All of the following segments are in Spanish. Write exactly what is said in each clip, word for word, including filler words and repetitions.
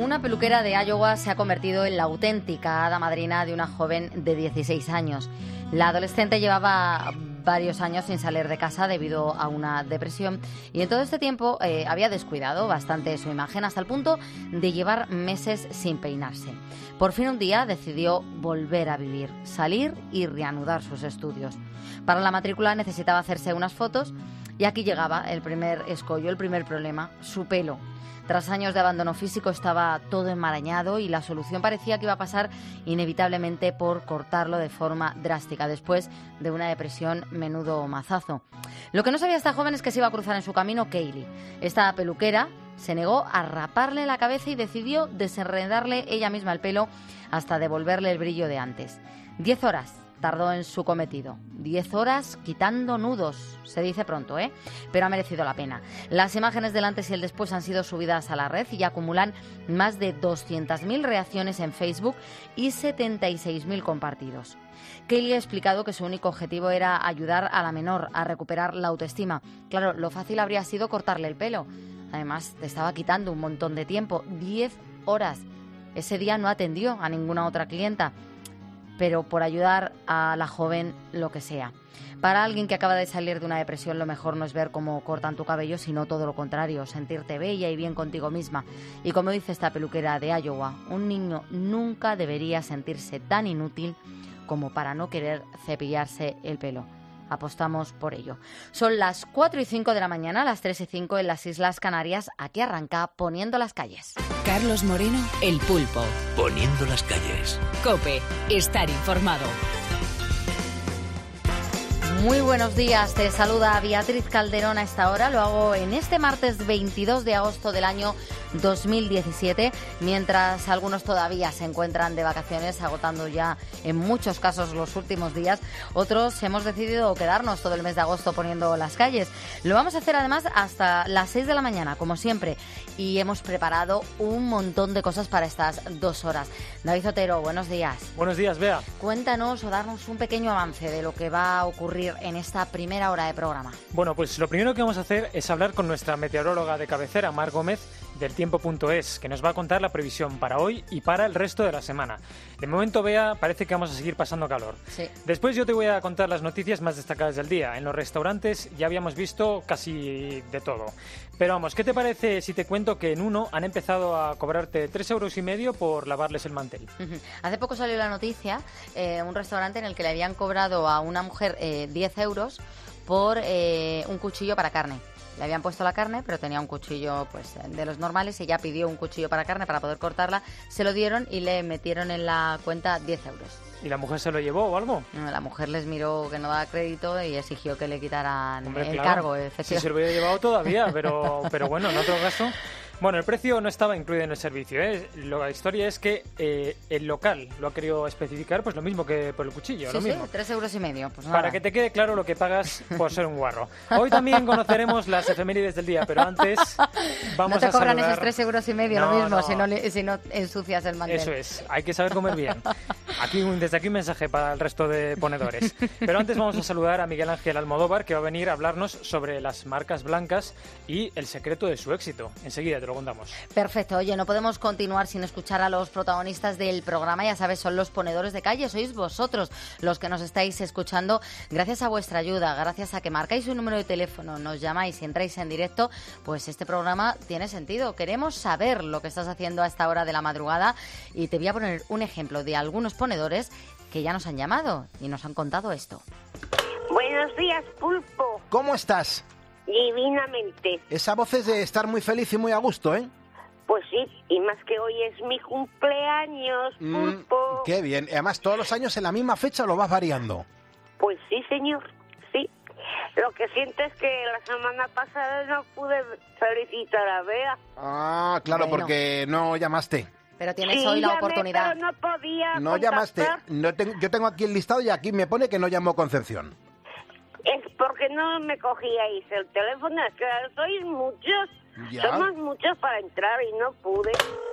Una peluquera de Iowa se ha convertido en la auténtica hada madrina de una joven de dieciséis años. La adolescente llevaba varios años sin salir de casa debido a una depresión y en todo este tiempo eh, había descuidado bastante su imagen hasta el punto de llevar meses sin peinarse. Por fin un día decidió volver a vivir, salir y reanudar sus estudios. Para la matrícula necesitaba hacerse unas fotos y aquí llegaba el primer escollo, el primer problema, su pelo. Tras años de abandono físico estaba todo enmarañado y la solución parecía que iba a pasar inevitablemente por cortarlo de forma drástica después de una depresión menudo mazazo. Lo que no sabía esta joven es que se iba a cruzar en su camino Kaylee. Esta peluquera se negó a raparle la cabeza y decidió desenredarle ella misma el pelo hasta devolverle el brillo de antes. Diez horas tardó en su cometido. Diez horas quitando nudos. Se dice pronto, ¿eh? Pero ha merecido la pena. Las imágenes del antes y el después han sido subidas a la red y acumulan más de doscientas mil reacciones en Facebook y setenta y seis mil compartidos. Kaylee ha explicado que su único objetivo era ayudar a la menor a recuperar la autoestima. Claro, lo fácil habría sido cortarle el pelo. Además, te estaba quitando un montón de tiempo. Diez horas. Ese día no atendió a ninguna otra clienta, pero por ayudar a la joven, lo que sea. Para alguien que acaba de salir de una depresión, lo mejor no es ver cómo cortan tu cabello, sino todo lo contrario, sentirte bella y bien contigo misma. Y como dice esta peluquera de Iowa, un niño nunca debería sentirse tan inútil como para no querer cepillarse el pelo. Apostamos por ello. Son las cuatro y cinco de la mañana, las tres y cinco en las Islas Canarias. Aquí arranca Poniendo las calles. Carlos Moreno, El Pulpo. Poniendo las calles. COPE, estar informado. Muy buenos días, te saluda Beatriz Calderón a esta hora. Lo hago en este martes veintidós de agosto del año dos mil diecisiete, mientras algunos todavía se encuentran de vacaciones, agotando ya en muchos casos los últimos días. Otros hemos decidido quedarnos todo el mes de agosto poniendo las calles. Lo vamos a hacer además hasta las seis de la mañana, como siempre, y hemos preparado un montón de cosas para estas dos horas. David Otero, buenos días. Buenos días, Bea. Cuéntanos o darnos un pequeño avance de lo que va a ocurrir en esta primera hora de programa. Bueno, pues lo primero que vamos a hacer es hablar con nuestra meteoróloga de cabecera, Mar Gómez, del tiempo punto es, que nos va a contar la previsión para hoy y para el resto de la semana. De momento, Bea, parece que vamos a seguir pasando calor. Sí. Después yo te voy a contar las noticias más destacadas del día. En los restaurantes ya habíamos visto casi de todo. Pero vamos, ¿qué te parece si te cuento que en uno han empezado a cobrarte tres euros y medio por lavarles el mantel? Uh-huh. Hace poco salió la noticia, eh, un restaurante en el que le habían cobrado a una mujer eh, diez euros por eh, un cuchillo para carne. Le habían puesto la carne, pero tenía un cuchillo pues de los normales. Ella pidió un cuchillo para carne para poder cortarla. Se lo dieron y le metieron en la cuenta diez euros. ¿Y la mujer se lo llevó o algo? La mujer les miró que no daba crédito y exigió que le quitaran Hombre, el claro, cargo. Si se lo hubiera llevado todavía, pero, pero bueno, en otro caso... Bueno, el precio no estaba incluido en el servicio, ¿eh? La historia es que eh, el local lo ha querido especificar, pues lo mismo que por el cuchillo, sí, lo mismo. Sí, tres euros y medio. Pues nada. Para que te quede claro lo que pagas por ser un guarro. Hoy también conoceremos las efemérides del día, pero antes vamos a No te a cobran saludar... esos tres euros y medio, no, lo mismo, no. Si, no, si no ensucias el mantel. Eso es, hay que saber comer bien. Aquí un, desde aquí un mensaje para el resto de ponedores. Pero antes vamos a saludar a Miguel Ángel Almodóvar, que va a venir a hablarnos sobre las marcas blancas y el secreto de su éxito. Enseguida te lo contamos. Perfecto. Oye, no podemos continuar sin escuchar a los protagonistas del programa. Ya sabes, son los ponedores de calle. Sois vosotros los que nos estáis escuchando. Gracias a vuestra ayuda, gracias a que marcáis un número de teléfono, nos llamáis y entráis en directo, pues este programa tiene sentido. Queremos saber lo que estás haciendo a esta hora de la madrugada y te voy a poner un ejemplo de algunos ponedores que ya nos han llamado y nos han contado esto. Buenos días, Pulpo. ¿Cómo estás? Divinamente. Esa voz es de estar muy feliz y muy a gusto, ¿eh? Pues sí, y más que hoy es mi cumpleaños, Pulpo. Mm, qué bien. Además, todos los años en la misma fecha lo vas variando. Pues sí, señor, sí. Lo que siento es que la semana pasada no pude felicitar a Bea. Ah, claro, Bueno. porque no llamaste. Pero tienes Sí, hoy la llamé, oportunidad. pero no podía No contactar. llamaste. No te- yo tengo aquí el listado y aquí me pone que no llamó Concepción. Es porque no me cogíais el teléfono, es que sois muchos. Ya. Somos muchos para entrar y no pude.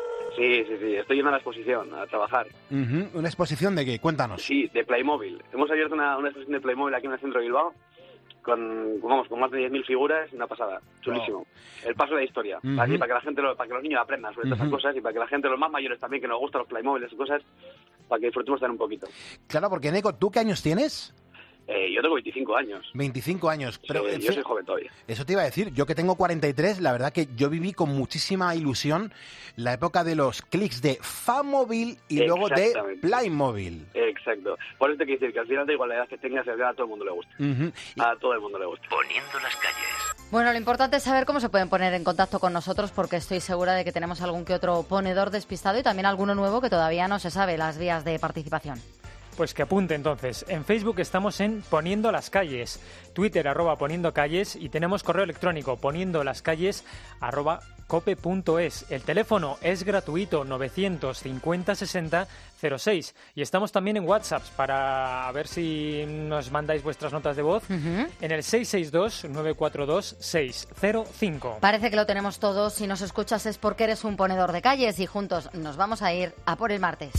Sí, sí, sí, estoy yendo a la exposición, a trabajar. Ujú. ¿Una exposición de qué? Cuéntanos. Sí, de Playmobil. Hemos abierto una, una exposición de Playmobil aquí en el centro de Bilbao, con, vamos, con más de diez mil figuras, una pasada, chulísimo. Oh. El paso de la historia, uh-huh. Así, para que la gente, lo, para que los niños aprendan sobre uh-huh. todas esas cosas y para que la gente, los más mayores también, que nos gustan los Playmobil y esas cosas, para que disfrutemos también un poquito. Claro, porque Neko, ¿tú qué años tienes? Eh, yo tengo veinticinco años. veinticinco años. Pero, sí, yo soy joven todavía. Eso te iba a decir. Yo que tengo cuarenta y tres, la verdad que yo viví con muchísima ilusión la época de los clics de Famóvil y luego de Playmobil. Exacto. Por eso te quiero decir que al final da igual la edad que tengas, a todo el mundo le gusta. Uh-huh. A todo el mundo le gusta. Poniendo las calles. Bueno, lo importante es saber cómo se pueden poner en contacto con nosotros, porque estoy segura de que tenemos algún que otro ponedor despistado y también alguno nuevo que todavía no se sabe las vías de participación. Pues que apunte entonces. En Facebook estamos en Poniendo las Calles, Twitter arroba Poniendo Calles y tenemos correo electrónico poniendo las calles arroba cope punto es. El teléfono es gratuito, novecientos cincuenta sesenta cero seis. Y estamos también en WhatsApp para ver si nos mandáis vuestras notas de voz uh-huh. en el seis seis dos nueve cuatro dos seis cero cinco. Parece que lo tenemos todo. Si nos escuchas es porque eres un ponedor de calles y juntos nos vamos a ir a por el martes.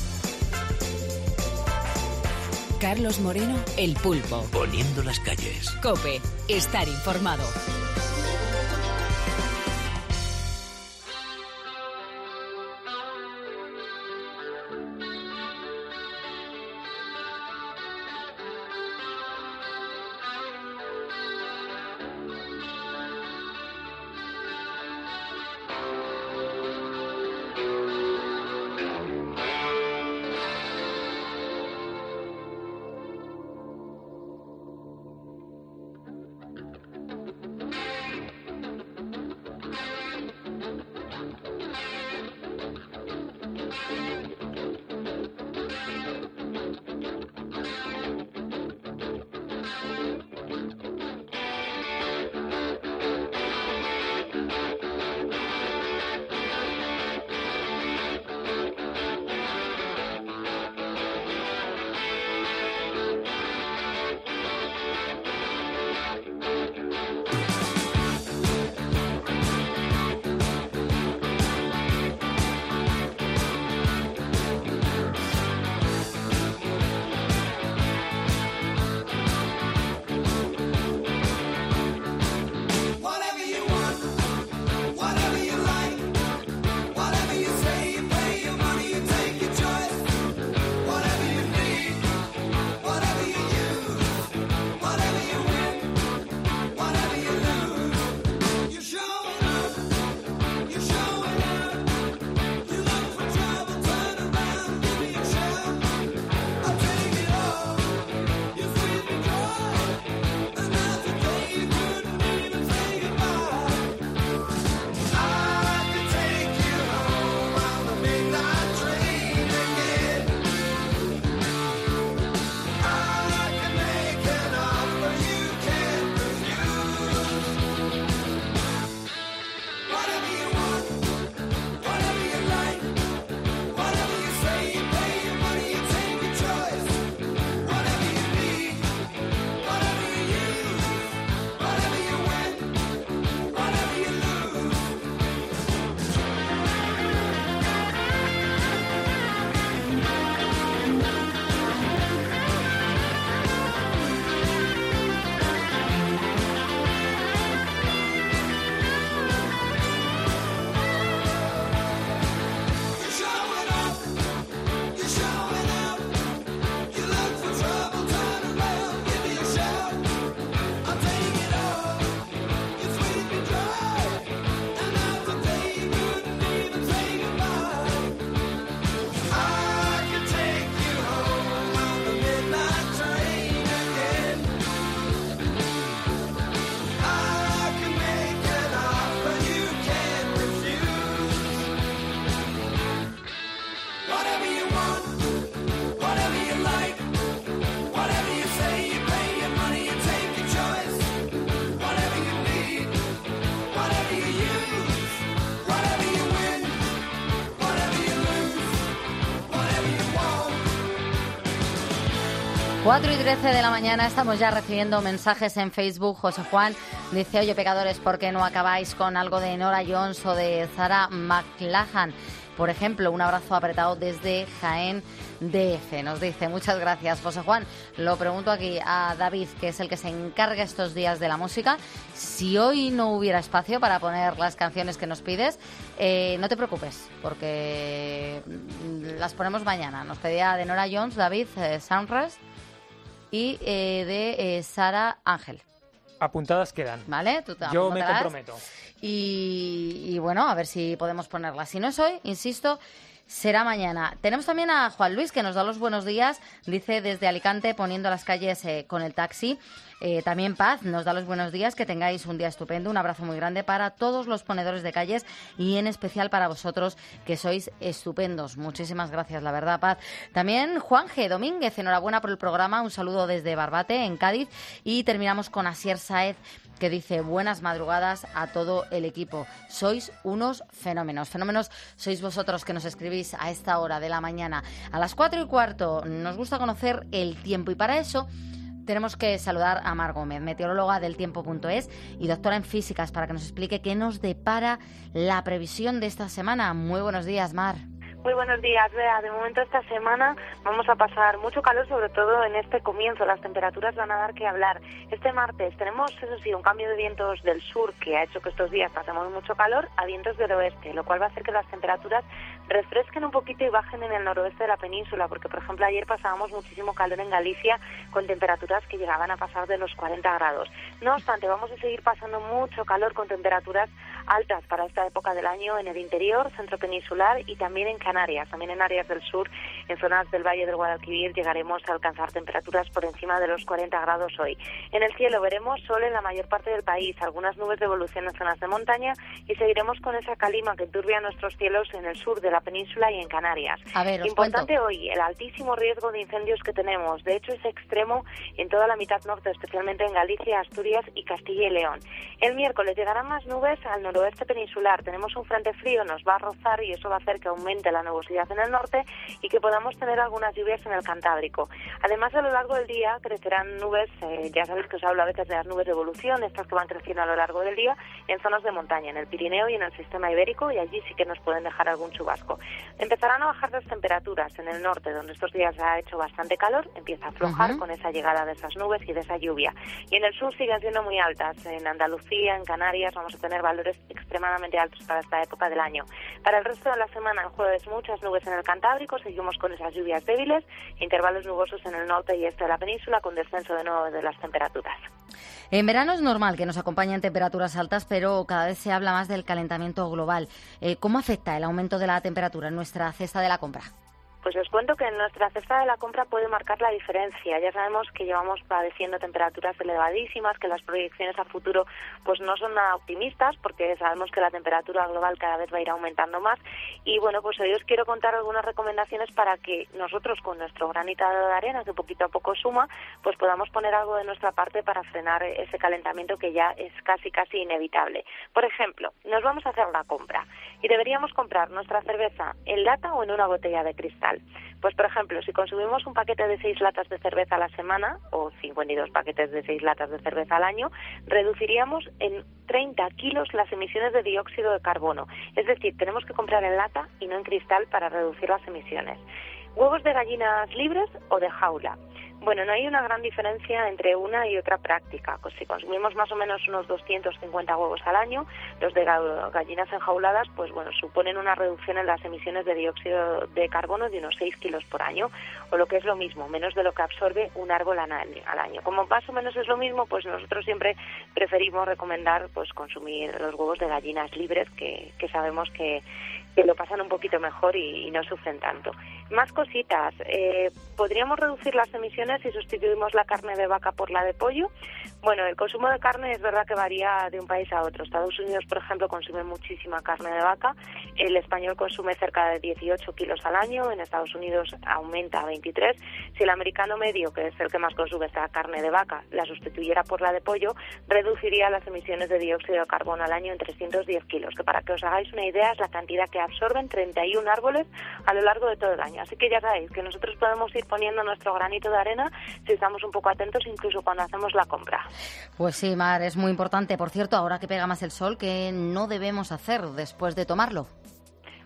Carlos Moreno, El Pulpo. Poniendo las calles. COPE, estar informado. cuatro y trece de la mañana, estamos ya recibiendo mensajes en Facebook. José Juan dice, oye, pecadores, ¿por qué no acabáis con algo de Nora Jones o de Sarah McLachlan? por ejemplo. Un abrazo apretado desde Jaén D F. Nos dice, muchas gracias, José Juan. Lo pregunto aquí a David, que es el que se encarga estos días de la música. Si hoy no hubiera espacio para poner las canciones que nos pides, eh, no te preocupes, porque las ponemos mañana. Nos pedía de Nora Jones, David, eh, Soundrest, y eh, de eh, Sara Ángel. Apuntadas quedan. ¿Vale? Tú te Yo me apuntarás. comprometo. Y, y bueno, a ver si podemos ponerla. Si no es hoy, insisto, será mañana. Tenemos también a Juan Luis, que nos da los buenos días. Dice desde Alicante, poniendo las calles eh, con el taxi. Eh, también Paz nos da los buenos días, que tengáis un día estupendo. Un abrazo muy grande para todos los ponedores de calles y en especial para vosotros, que sois estupendos. Muchísimas gracias, la verdad, Paz. También Juan G. Domínguez, enhorabuena por el programa. Un saludo desde Barbate, en Cádiz. Y terminamos con Asier Saez, que dice, buenas madrugadas a todo el equipo. Sois unos fenómenos. Fenómenos sois vosotros, que nos escribís a esta hora de la mañana. A las cuatro y cuarto nos gusta conocer el tiempo, y para eso tenemos que saludar a Mar Gómez, meteoróloga del tiempo punto es y doctora en físicas, para que nos explique qué nos depara la previsión de esta semana. Muy buenos días, Mar. Muy buenos días, Bea. De momento esta semana vamos a pasar mucho calor, sobre todo en este comienzo. Las temperaturas van a dar que hablar. Este martes tenemos, eso sí, un cambio de vientos del sur que ha hecho que estos días pasemos mucho calor a vientos del oeste, lo cual va a hacer que las temperaturas refresquen un poquito y bajen en el noroeste de la península, porque, por ejemplo, ayer pasábamos muchísimo calor en Galicia con temperaturas que llegaban a pasar de los cuarenta grados. No obstante, vamos a seguir pasando mucho calor con temperaturas altas para esta época del año en el interior, centro peninsular y también en Canarias. También en áreas del sur, en zonas del Valle del Guadalquivir, llegaremos a alcanzar temperaturas por encima de los cuarenta grados hoy. En el cielo veremos sol en la mayor parte del país, algunas nubes de evolución en zonas de montaña, y seguiremos con esa calima que enturbia nuestros cielos en el sur de la península y en Canarias. A ver, os Importante cuento. hoy, el altísimo riesgo de incendios que tenemos. De hecho, es extremo en toda la mitad norte, especialmente en Galicia, Asturias y Castilla y León. El miércoles llegarán más nubes al noroeste peninsular. Tenemos un frente frío, nos va a rozar y eso va a hacer que aumente la nubosidad en el norte y que podamos tener algunas lluvias en el Cantábrico. Además, a lo largo del día crecerán nubes, eh, ya sabéis que os hablo a veces de las nubes de evolución, estas que van creciendo a lo largo del día en zonas de montaña, en el Pirineo y en el sistema ibérico, y allí sí que nos pueden dejar algún chubasco. Empezarán a bajar las temperaturas en el norte, donde estos días ha hecho bastante calor, empieza a aflojar uh-huh. con esa llegada de esas nubes y de esa lluvia. Y en el sur siguen siendo muy altas. En Andalucía, en Canarias, vamos a tener valores extremadamente altos para esta época del año. Para el resto de la semana, el jueves, muchas nubes en el Cantábrico, seguimos con esas lluvias débiles, intervalos nubosos en el norte y este de la península, con descenso de nuevo de las temperaturas. En verano es normal que nos acompañen temperaturas altas, pero cada vez se habla más del calentamiento global. Eh, ¿Cómo afecta el aumento de la temperatura en nuestra cesta de la compra? Pues os cuento que nuestra cesta de la compra puede marcar la diferencia. Ya sabemos que llevamos padeciendo temperaturas elevadísimas, que las proyecciones a futuro pues no son nada optimistas, porque sabemos que la temperatura global cada vez va a ir aumentando más. Y bueno, pues hoy os quiero contar algunas recomendaciones para que nosotros, con nuestro granito de arena, que poquito a poco suma, pues podamos poner algo de nuestra parte para frenar ese calentamiento que ya es casi casi inevitable. Por ejemplo, nos vamos a hacer la compra y deberíamos comprar nuestra cerveza en lata o en una botella de cristal. Pues, por ejemplo, si consumimos un paquete de seis latas de cerveza a la semana o cincuenta y dos paquetes de seis latas de cerveza al año, reduciríamos en treinta kilos las emisiones de dióxido de carbono. Es decir, tenemos que comprar en lata y no en cristal para reducir las emisiones. ¿Huevos de gallinas libres o de jaula? Bueno, no hay una gran diferencia entre una y otra práctica. Pues si consumimos más o menos unos doscientos cincuenta huevos al año, los de gallinas enjauladas, pues bueno, suponen una reducción en las emisiones de dióxido de carbono de unos seis kilos por año, o lo que es lo mismo, menos de lo que absorbe un árbol al año. Como más o menos es lo mismo, pues nosotros siempre preferimos recomendar pues consumir los huevos de gallinas libres, que, que sabemos que, que lo pasan un poquito mejor y, y no sufren tanto. Más cositas. Eh, ¿Podríamos reducir las emisiones si sustituimos la carne de vaca por la de pollo? Bueno, el consumo de carne es verdad que varía de un país a otro. Estados Unidos, por ejemplo, consume muchísima carne de vaca. El español consume cerca de dieciocho kilos al año. En Estados Unidos aumenta a veintitrés. Si el americano medio, que es el que más consume esta carne de vaca, la sustituyera por la de pollo, reduciría las emisiones de dióxido de carbono al año en trescientos diez kilos, que para que os hagáis una idea es la cantidad que absorben treinta y un árboles a lo largo de todo el año. Así que ya sabéis que nosotros podemos ir poniendo nuestro granito de arena si estamos un poco atentos, incluso cuando hacemos la compra. Pues sí, Mar, es muy importante. Por cierto, ahora que pega más el sol, ¿qué no debemos hacer después de tomarlo?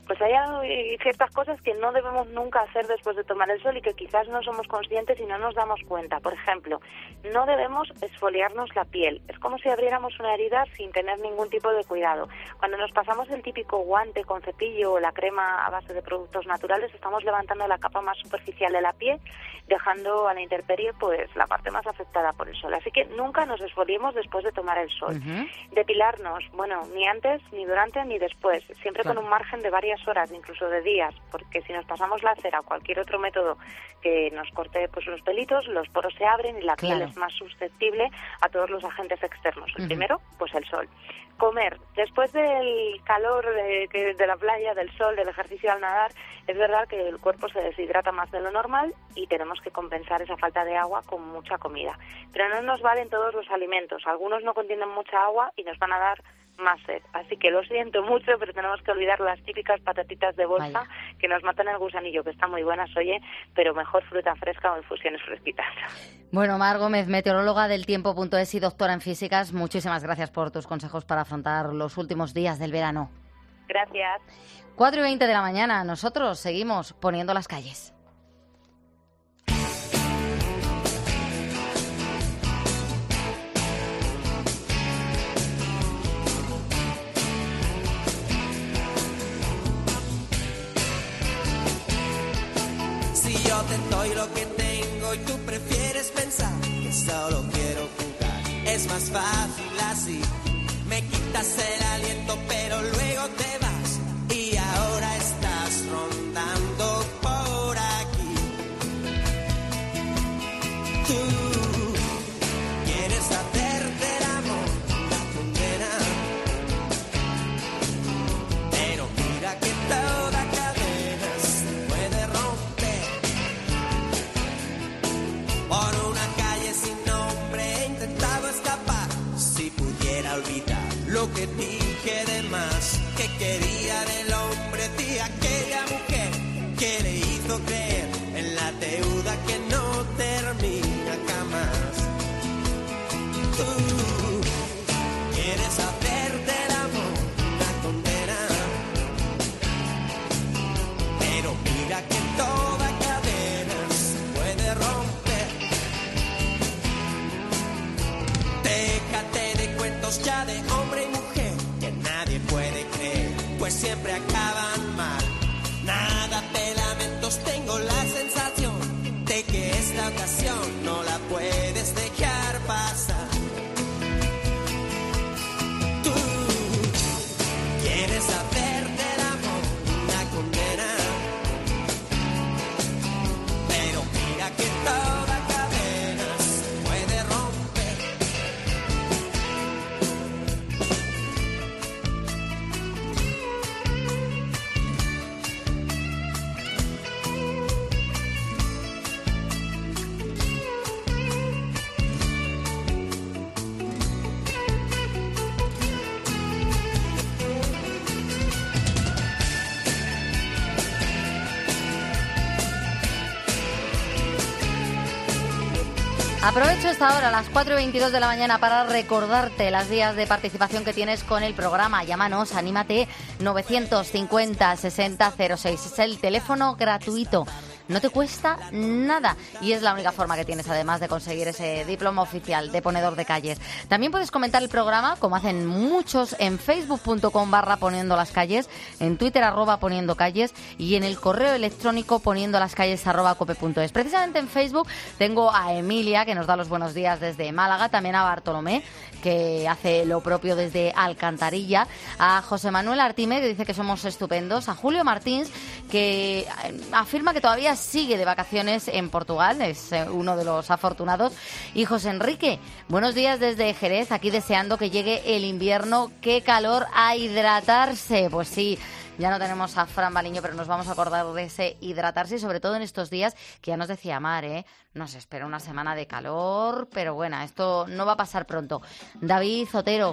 pues hay ciertas cosas que no debemos nunca hacer después de tomar el sol y que quizás no somos conscientes y no nos damos cuenta. Por ejemplo, no debemos exfoliarnos la piel. Es como si abriéramos una herida sin tener ningún tipo de cuidado. Cuando nos pasamos el típico guante con cepillo o la crema a base de productos naturales, estamos levantando la capa más superficial de la piel, dejando a la intemperie pues la parte más afectada por el sol. Así que nunca nos exfoliemos después de tomar el sol. Uh-huh. Depilarnos, bueno, ni antes, ni durante, ni después, siempre claro. con un margen de varias horas, incluso de días, porque si nos pasamos la cera o cualquier otro método que nos corte pues los pelitos, los poros se abren y la claro. piel es más susceptible a todos los agentes externos. El uh-huh. primero, pues el sol. Comer. Después del calor de, que, de la playa, del sol, del ejercicio al nadar, es verdad que el cuerpo se deshidrata más de lo normal y tenemos que compensar esa falta de agua con mucha comida. Pero no nos valen todos los alimentos. Algunos no contienen mucha agua y nos van a dar más sed. Así que lo siento mucho, pero tenemos que olvidar las típicas patatitas de bolsa Vaya. que nos matan el gusanillo, que están muy buenas, oye, pero mejor fruta fresca o infusiones fresquitas. Bueno, Mar Gómez, meteoróloga del tiempo punto es y doctora en físicas, muchísimas gracias por tus consejos para afrontar los últimos días del verano. Gracias. cuatro y veinte de la mañana, nosotros seguimos poniendo las calles. Yo te doy lo que tengo y tú prefieres pensar que solo quiero jugar. Es más fácil así. Me quitas el aliento pero luego te vas y ahora estás rondando por aquí. Tú quieres hacer del amor la condena, pero mira que toda cadena se puede romper. Por una calle sin nombre he intentado escapar. Si pudiera olvidar lo que dije de más, que quería del hombre de aquella mujer que le hizo creer en la deuda que no termina jamás. Tú quieres hacer del amor una condena, pero mira que toda cadena se puede romper. Déjate de cuentos ya de hombre y mujer que nadie puede creer, pues siempre acaban mal. Nada de lamentos, tengo la sensación de que esta ocasión no la puedes dejar pasar. Tú quieres hacer del amor una condena, pero mira que toda cadena se puede romper. Aprovecho esta hora, las cuatro y veintidós de la mañana, para recordarte las vías de participación que tienes con el programa. Llámanos, anímate, novecientos cincuenta sesenta cero seis. Es el teléfono gratuito. No te cuesta nada y es la única forma que tienes además de conseguir ese diploma oficial de ponedor de calles. También puedes comentar el programa, como hacen muchos, en facebook punto com barra poniendo las calles, en Twitter arroba poniendo calles y en el correo electrónico poniendo las calles arroba cope punto es. Precisamente en Facebook tengo a Emilia, que nos da los buenos días desde Málaga, también a Bartolomé, que hace lo propio desde Alcantarilla, a José Manuel Artime, que dice que somos estupendos, a Julio Martins, que afirma que todavía sigue de vacaciones en Portugal, es uno de los afortunados, y José Enrique, buenos días desde Jerez, aquí deseando que llegue el invierno, qué calor, a hidratarse. Pues sí, ya no tenemos a Fran Baliño, pero nos vamos a acordar de ese hidratarse, y sobre todo en estos días que ya nos decía Mar, ¿eh? Nos espera una semana de calor, pero bueno, esto no va a pasar pronto. David Otero,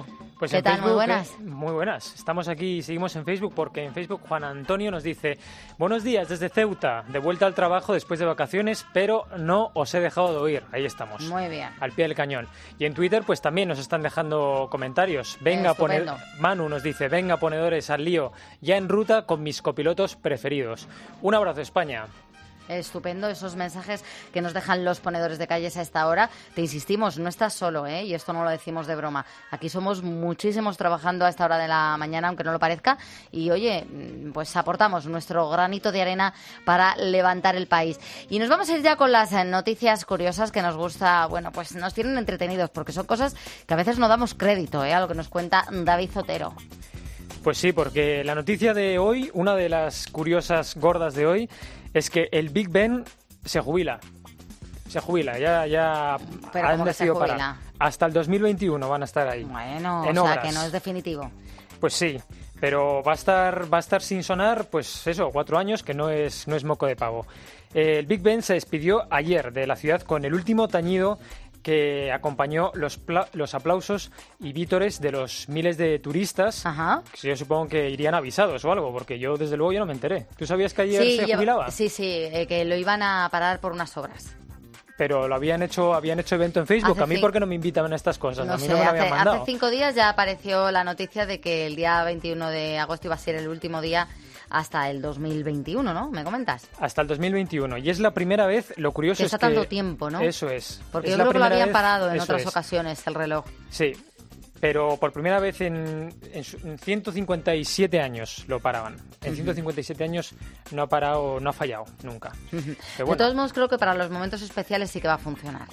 Pues ¿Qué en tal? Facebook, Muy buenas. eh, muy buenas. Estamos aquí y seguimos en Facebook porque en Facebook Juan Antonio nos dice: buenos días desde Ceuta, de vuelta al trabajo después de vacaciones, pero no os he dejado de oír. Ahí estamos. Muy bien. Al pie del cañón. Y en Twitter pues también nos están dejando comentarios. Venga, pone... Manu nos dice: venga, ponedores, al lío. Ya en ruta con mis copilotos preferidos. Un abrazo, España. Estupendo esos mensajes que nos dejan los ponedores de calles a esta hora. Te insistimos, no estás solo, ¿eh? Y esto no lo decimos de broma. Aquí somos muchísimos trabajando a esta hora de la mañana, aunque no lo parezca. Y oye, pues aportamos nuestro granito de arena para levantar el país. Y nos vamos a ir ya con las noticias curiosas que nos gusta, bueno, pues nos tienen entretenidos, porque son cosas que a veces no damos crédito, ¿eh? A lo que nos cuenta David Zotero. Pues sí, porque la noticia de hoy, una de las curiosas gordas de hoy, es que el Big Ben se jubila. Se jubila, ya, ya Pero han ¿cómo que se decidido jubila? parar. Hasta el dos mil veintiuno van a estar ahí. Bueno, en o sea, obras. que no es definitivo. Pues sí, pero va a estar va a estar sin sonar, pues eso, cuatro años, que no es no es moco de pavo. Eh, el Big Ben se despidió ayer de la ciudad con el último tañido que acompañó los, pla- los aplausos y vítores de los miles de turistas. Ajá. Que yo supongo que irían avisados o algo, porque yo desde luego yo no me enteré. ¿Tú sabías que ayer Sí, se lleva- jubilaba? Sí, sí, eh, que lo iban a parar por unas obras. Pero lo habían hecho habían hecho evento en Facebook. Hace ¿A mí cin- por qué no me invitaban a estas cosas? No a mí sé, no me lo hace, habían mandado. hace cinco días ya apareció la noticia de que el día veintiuno de agosto iba a ser el último día hasta el dos mil veintiuno, ¿no? ¿Me comentas? Hasta el dos mil veintiuno. Y es la primera vez, lo curioso Que es está que... tanto tiempo, ¿no? Eso es. Porque Es yo la creo que lo primera habían vez- parado en eso otras es. ocasiones, el reloj. Sí, pero por primera vez en, en, su- en ciento cincuenta y siete años lo paraban. En Ujú. ciento cincuenta y siete años no ha parado, no ha fallado nunca. Pero De bueno, todos modos, creo que para los momentos especiales sí que va a funcionar.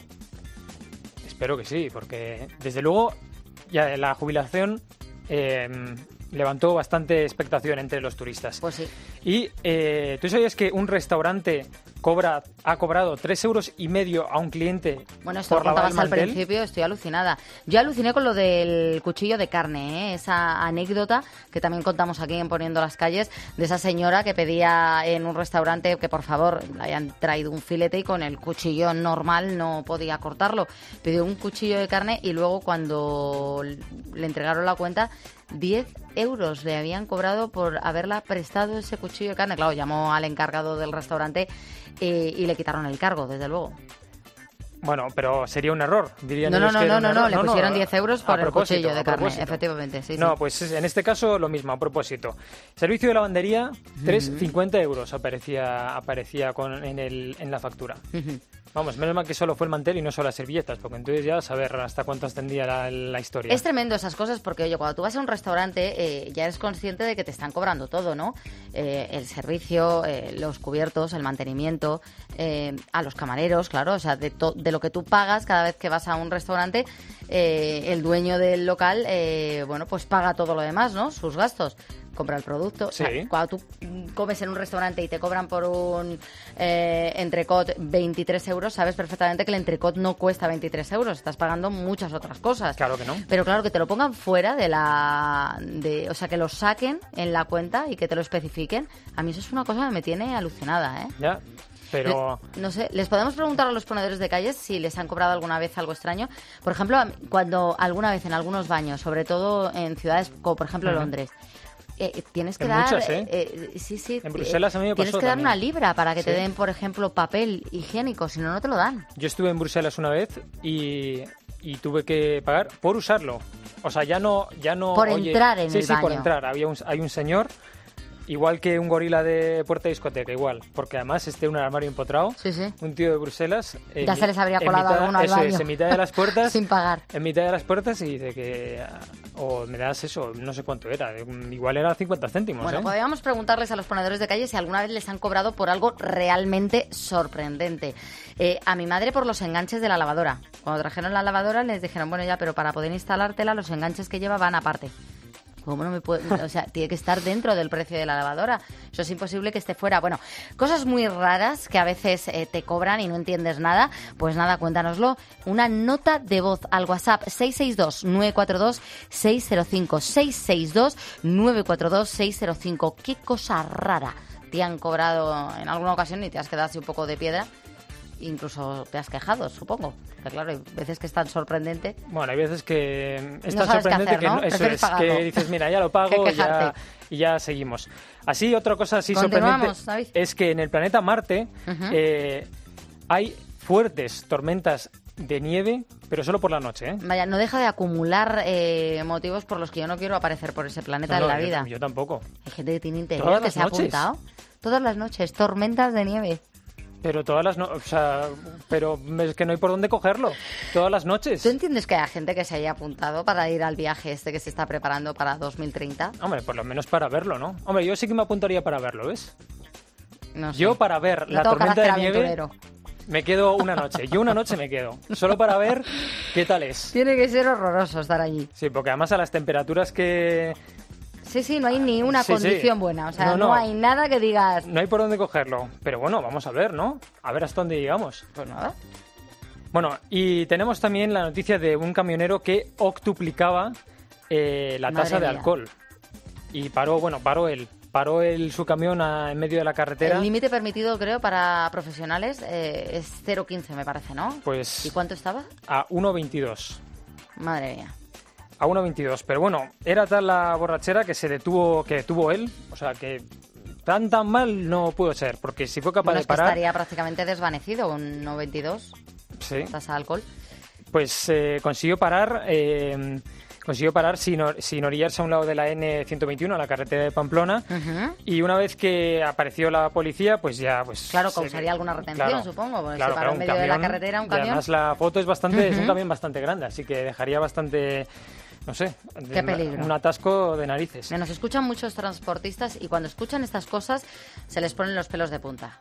espero que sí, porque desde luego ya la jubilación eh, levantó bastante expectación entre los turistas. Pues sí. Y eh, ¿tú sabías que un restaurante cobra ha cobrado tres euros y medio a un cliente Bueno, esto lo por lavar el contabas al mantel? principio, estoy alucinada. Yo aluciné con lo del cuchillo de carne, ¿eh? Esa anécdota que también contamos aquí en Poniendo las Calles, de esa señora que pedía en un restaurante que por favor le hayan traído un filete y con el cuchillo normal no podía cortarlo. Pidió un cuchillo de carne y luego cuando le entregaron la cuenta, diez euros le habían cobrado por haberla prestado ese cuchillo de carne. Claro, llamó al encargado del restaurante eh, y le quitaron el cargo, desde luego. Bueno, pero sería un error, dirían No, no, ellos no, que era no, un no, error. no, le pusieron diez euros a por el propósito, cuchillo de a carne, propósito. efectivamente, sí, sí. No, pues en este caso lo mismo, a propósito. Servicio de lavandería, tres cincuenta euros aparecía aparecía con, en, el, en la factura. Ujú. Vamos, menos mal que solo fue el mantel y no solo las servilletas, porque entonces ya a saber hasta cuánto extendía la, la historia. Es tremendo esas cosas porque, oye, cuando tú vas a un restaurante eh, ya eres consciente de que te están cobrando todo, ¿no? Eh, el servicio, eh, los cubiertos, el mantenimiento, eh, a los camareros, claro, o sea, de, to- de lo que tú pagas cada vez que vas a un restaurante, eh, el dueño del local, eh, bueno, pues paga todo lo demás, ¿no? Sus gastos. Compra el producto. O sea, Sí. cuando tú mm, comes en un restaurante y te cobran por un eh, entrecot veintitrés euros, sabes perfectamente que el entrecot no cuesta veintitrés euros. Estás pagando muchas otras cosas. Claro que no. Pero claro, que te lo pongan fuera de la... De, o sea, que lo saquen en la cuenta y que te lo especifiquen. A mí eso es una cosa que me tiene alucinada, ¿eh? Ya, pero... Le- no sé, ¿les podemos preguntar a los ponedores de calles si les han cobrado alguna vez algo extraño? Por ejemplo, a mí- cuando alguna vez en algunos baños, sobre todo en ciudades como por ejemplo Ujú. Londres, eh, tienes que En dar... muchas, ¿eh? eh, sí, sí. En Bruselas a mí me Tienes pasó que dar también. una libra para que te Sí. den, por ejemplo, papel higiénico, si no, no te lo dan. Yo estuve en Bruselas una vez y, y tuve que pagar por usarlo. O sea, ya no... Ya no Por oye, entrar en sí, el sí, por baño. entrar. Había un, hay un señor, igual que un gorila de puerta de discoteca, igual. Porque además este un armario empotrado. Sí, sí. Un tío de Bruselas. en Ya mi- se les habría en colado mitad- alguno al eso baño. es, en mitad de las puertas. Sin pagar. En mitad de las puertas y dice que... O me das eso, no sé cuánto era. Igual era cincuenta céntimos, Bueno, ¿eh? podríamos preguntarles a los ponedores de calle si alguna vez les han cobrado por algo realmente sorprendente. Eh, a mi madre por los enganches de la lavadora. Cuando trajeron la lavadora les dijeron, bueno, ya, pero para poder instalártela los enganches que lleva van aparte. ¿Cómo no me puede? O sea, tiene que estar dentro del precio de la lavadora. Eso es imposible que esté fuera. Bueno, cosas muy raras que a veces eh, te cobran y no entiendes nada. Pues nada, cuéntanoslo. Una nota de voz al WhatsApp seis seis dos, nueve cuatro dos, seis cero cinco. seis seis dos, nueve cuatro dos, seis cero cinco. ¿Qué cosa rara te han cobrado en alguna ocasión y te has quedado así un poco de piedra? incluso te has quejado, supongo. Pero claro, hay veces que es tan sorprendente. Bueno, hay veces que es tan no sabes sorprendente qué hacer, ¿no? que, eso Prefieres es, pagarlo. que dices, mira, ya lo pago y ya, y ya seguimos. Así, otra cosa así sorprendente David. es que en el planeta Marte Uh-huh. eh, hay fuertes tormentas de nieve, pero solo por la noche, ¿eh? Vaya, no deja de acumular eh, motivos por los que yo no quiero aparecer por ese planeta No, en no, la yo- vida. Yo, tampoco. Hay gente que tiene interés, ¿Todas que las se ha noches? apuntado. Todas las noches, tormentas de nieve. Pero todas las noches, o sea, pero es que no hay por dónde cogerlo. Todas las noches. ¿Tú entiendes que hay gente que se haya apuntado para ir al viaje este que se está preparando para dos mil treinta? Hombre, por lo menos para verlo, ¿no? Hombre, yo sí que me apuntaría para verlo, ¿ves? No sé. Yo para ver No la tengo tormenta de carácter nieve aventurero. me quedo una noche. Yo una noche me quedo. Solo para ver qué tal es. Tiene que ser horroroso estar allí. Sí, porque además a las temperaturas que... Sí, sí, no hay ni una Sí, sí. condición buena. O sea, No, no, no. hay nada que digas... No hay por dónde cogerlo. Pero bueno, vamos a ver, ¿no? A ver hasta dónde llegamos. Pues nada. Bueno, y tenemos también la noticia de un camionero que octuplicaba eh, la Madre tasa de mía. alcohol. Y paró, bueno, paró él. Paró él su camión a- en medio de la carretera. El límite permitido, creo, para profesionales eh, es cero coma quince, me parece, ¿no? Pues ¿Y cuánto estaba? a uno veintidós. Madre mía. A uno veintidós. Pero bueno, era tal la borrachera que se detuvo, que detuvo él. O sea, que tan tan mal no pudo ser. Porque si fue capaz Bueno, de es que parar... estaría prácticamente desvanecido, un uno coma veintidós, Sí. tasa de alcohol. Pues eh, consiguió parar... eh, consiguió parar sin, or- sin orillarse a un lado de la ene ciento veintiuno, a la carretera de Pamplona. Ujú. Y una vez que apareció la policía, pues ya... pues Claro, se- causaría alguna retención, claro, supongo, porque claro, si paró claro, en un medio de la camión, carretera un y camión. además la foto es bastante... es un Ujú. camión bastante grande, así que dejaría bastante... No sé, Qué un- peligro. un atasco de narices. Nos escuchan muchos transportistas y cuando escuchan estas cosas se les ponen los pelos de punta.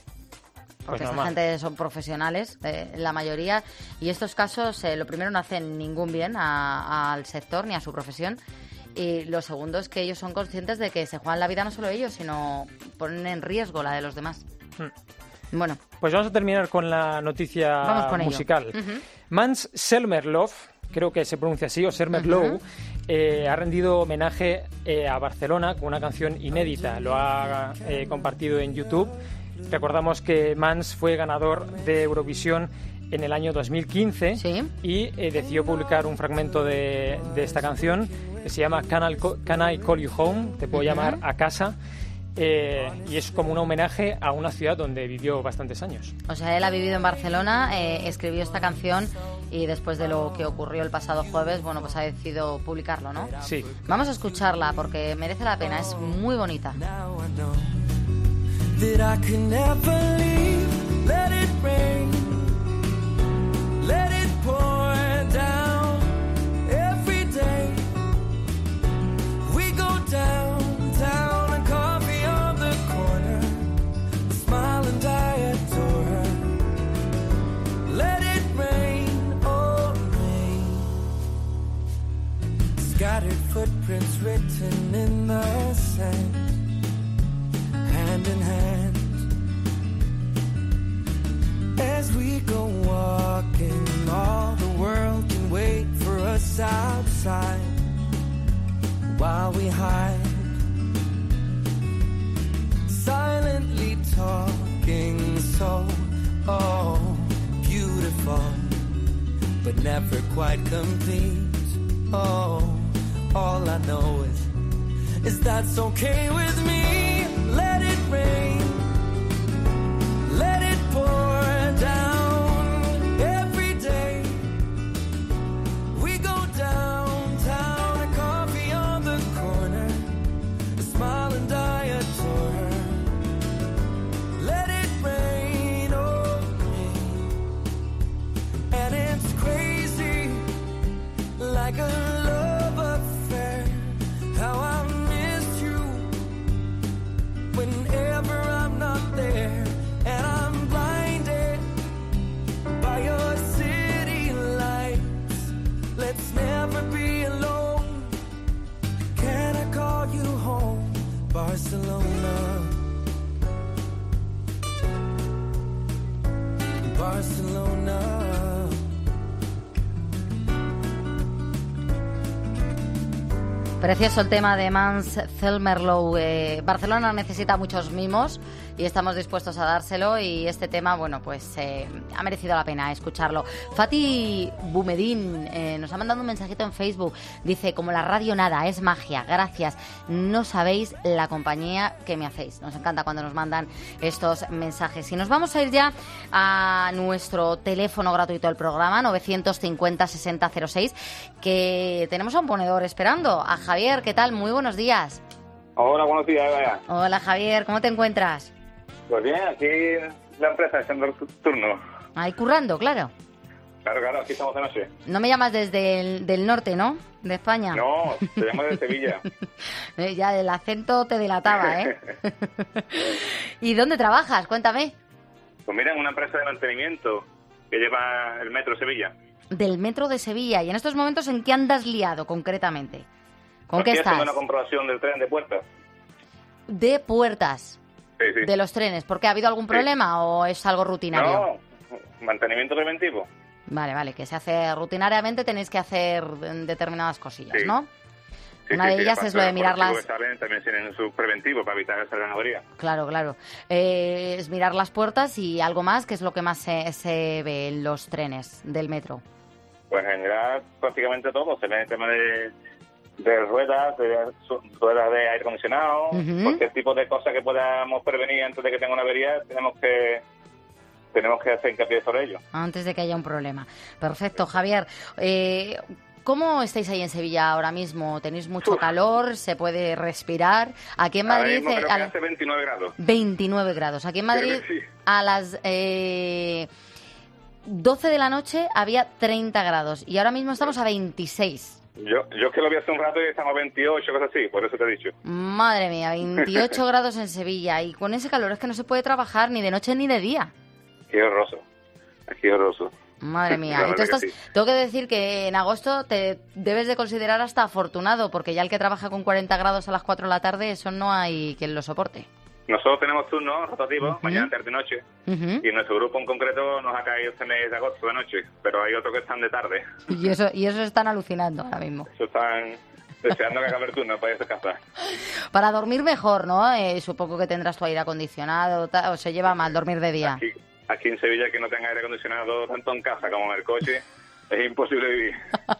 Porque Pues esta normal. gente son profesionales, eh, la mayoría, y estos casos, eh, lo primero, no hacen ningún bien a- al sector ni a su profesión. Y lo segundo es que ellos son conscientes de que se juegan la vida no solo ellos, sino ponen en riesgo la de los demás. Hmm. Bueno, Pues vamos a terminar con la noticia Vamos con ello. musical. Ujú. Mans Selmerlov, creo que se pronuncia así, o Selmerlov, Ujú. eh, ha rendido homenaje eh, a Barcelona con una canción inédita. Lo ha eh, compartido en YouTube. Recordamos que Mans fue ganador de Eurovisión en el año dos mil quince y eh, decidió publicar un fragmento de, de esta canción que se llama Can I, Co- Can I Call You Home? Te puedo Ujú. llamar a casa. Eh, y es como un homenaje a una ciudad donde vivió bastantes años. o sea, él ha vivido en Barcelona, eh, escribió esta canción y después de lo que ocurrió el pasado jueves, bueno, pues ha decidido publicarlo, ¿no? Sí. Vamos a escucharla porque merece la pena, es muy bonita. That I could never leave. Let it rain, let it pour down every day. We go downtown and coffee on the corner, smile and I adore her. Let it rain, oh rain. Scattered footprints written in the sand, hand in hand, as we go walking, all the world can wait for us outside, while we hide, silently talking, so, oh, beautiful, but never quite complete. Oh, all I know is, is that's okay with me. Let it rain, let it pour down every day. We go downtown and coffee on the corner, a smile and I adore her. Let it rain, oh rain, and it's crazy, like a love affair, how I miss you whenever I'm not there, and I'm blinded by your city lights. Let's never be alone. Can I call you home, Barcelona? Barcelona. Precioso el tema de Mans Zelmerlou. Eh, Barcelona necesita muchos mimos y estamos dispuestos a dárselo, y este tema, bueno, pues eh, ha merecido la pena escucharlo. Fati Bumedín eh, nos ha mandado un mensajito en Facebook. Dice, como la radio nada, es magia, gracias. No sabéis la compañía que me hacéis. Nos encanta cuando nos mandan estos mensajes. Y nos vamos a ir ya a nuestro teléfono gratuito del programa, novecientos cincuenta sesenta cero seis, que tenemos a un ponedor esperando, a Javier. ¿Qué tal? Muy buenos días. Hola, buenos días, Eva. Hola, Javier. ¿Cómo te encuentras? Pues bien, aquí la empresa haciendo el turno. Ahí currando, claro. Claro, claro, aquí estamos de noche. No me llamas desde el del norte, ¿no? De España. No, te llamo de Sevilla. Ya el acento te delataba, ¿eh? ¿Y dónde trabajas? Cuéntame. Pues mira, en una empresa de mantenimiento que lleva el Metro Sevilla. Del Metro de Sevilla. ¿Y en estos momentos en qué andas liado concretamente? ¿Con qué Aquí estás? haciendo una comprobación del tren de puertas. De puertas. Sí, sí. De los trenes. ¿Por qué? ¿Ha habido algún Sí. problema o es algo rutinario? No, mantenimiento preventivo. Vale, vale, que se hace rutinariamente, tenéis que hacer determinadas cosillas, Sí. ¿no? Sí, Una sí, de sí, ellas aparte es lo de los mirar las... colectivos que salen, también tienen su preventivo para evitar esa ganadería. Claro, claro. Eh, es mirar las puertas y algo más, que es lo que más se, se ve en los trenes del metro. Pues en general, prácticamente todo. Se ve el tema de, de ruedas, de su- ruedas de aire acondicionado, Ujú. cualquier tipo de cosa que podamos prevenir antes de que tenga una avería, tenemos que tenemos que hacer hincapié sobre ello. Antes de que haya un problema. Perfecto, Javier. Eh, ¿Cómo estáis ahí en Sevilla ahora mismo? ¿Tenéis mucho Uf. calor? ¿Se puede respirar? Aquí en Ahora Madrid... mismo eh, creo a que la- hace veintinueve grados. veintinueve grados. Aquí en Creo Madrid que sí. a las eh, doce de la noche había treinta grados y ahora mismo estamos a veintiséis. Yo, yo es que lo vi hace un rato y estamos a veintiocho, cosas así, por eso te he dicho. Madre mía, veintiocho grados en Sevilla y con ese calor es que no se puede trabajar ni de noche ni de día. Qué horroroso. Qué horroroso. Madre mía. La Y tú verdad que estás, sí. tengo que decir que en agosto te debes de considerar hasta afortunado, porque ya el que trabaja con cuarenta grados a las cuatro de la tarde, eso no hay quien lo soporte. Nosotros tenemos turnos rotativos, Ujú. mañana, tarde y noche, Ujú. y en nuestro grupo en concreto nos ha caído este mes de agosto de noche, pero hay otros que están de tarde. Y eso, y eso están alucinando ahora mismo. Eso están deseando que acabe el turno para irse a casa. Para dormir mejor, ¿no? Eh, supongo que tendrás tu aire acondicionado, ta- o se lleva mal dormir de día. Aquí, aquí en Sevilla, que no tenga aire acondicionado tanto en casa como en el coche, es imposible vivir.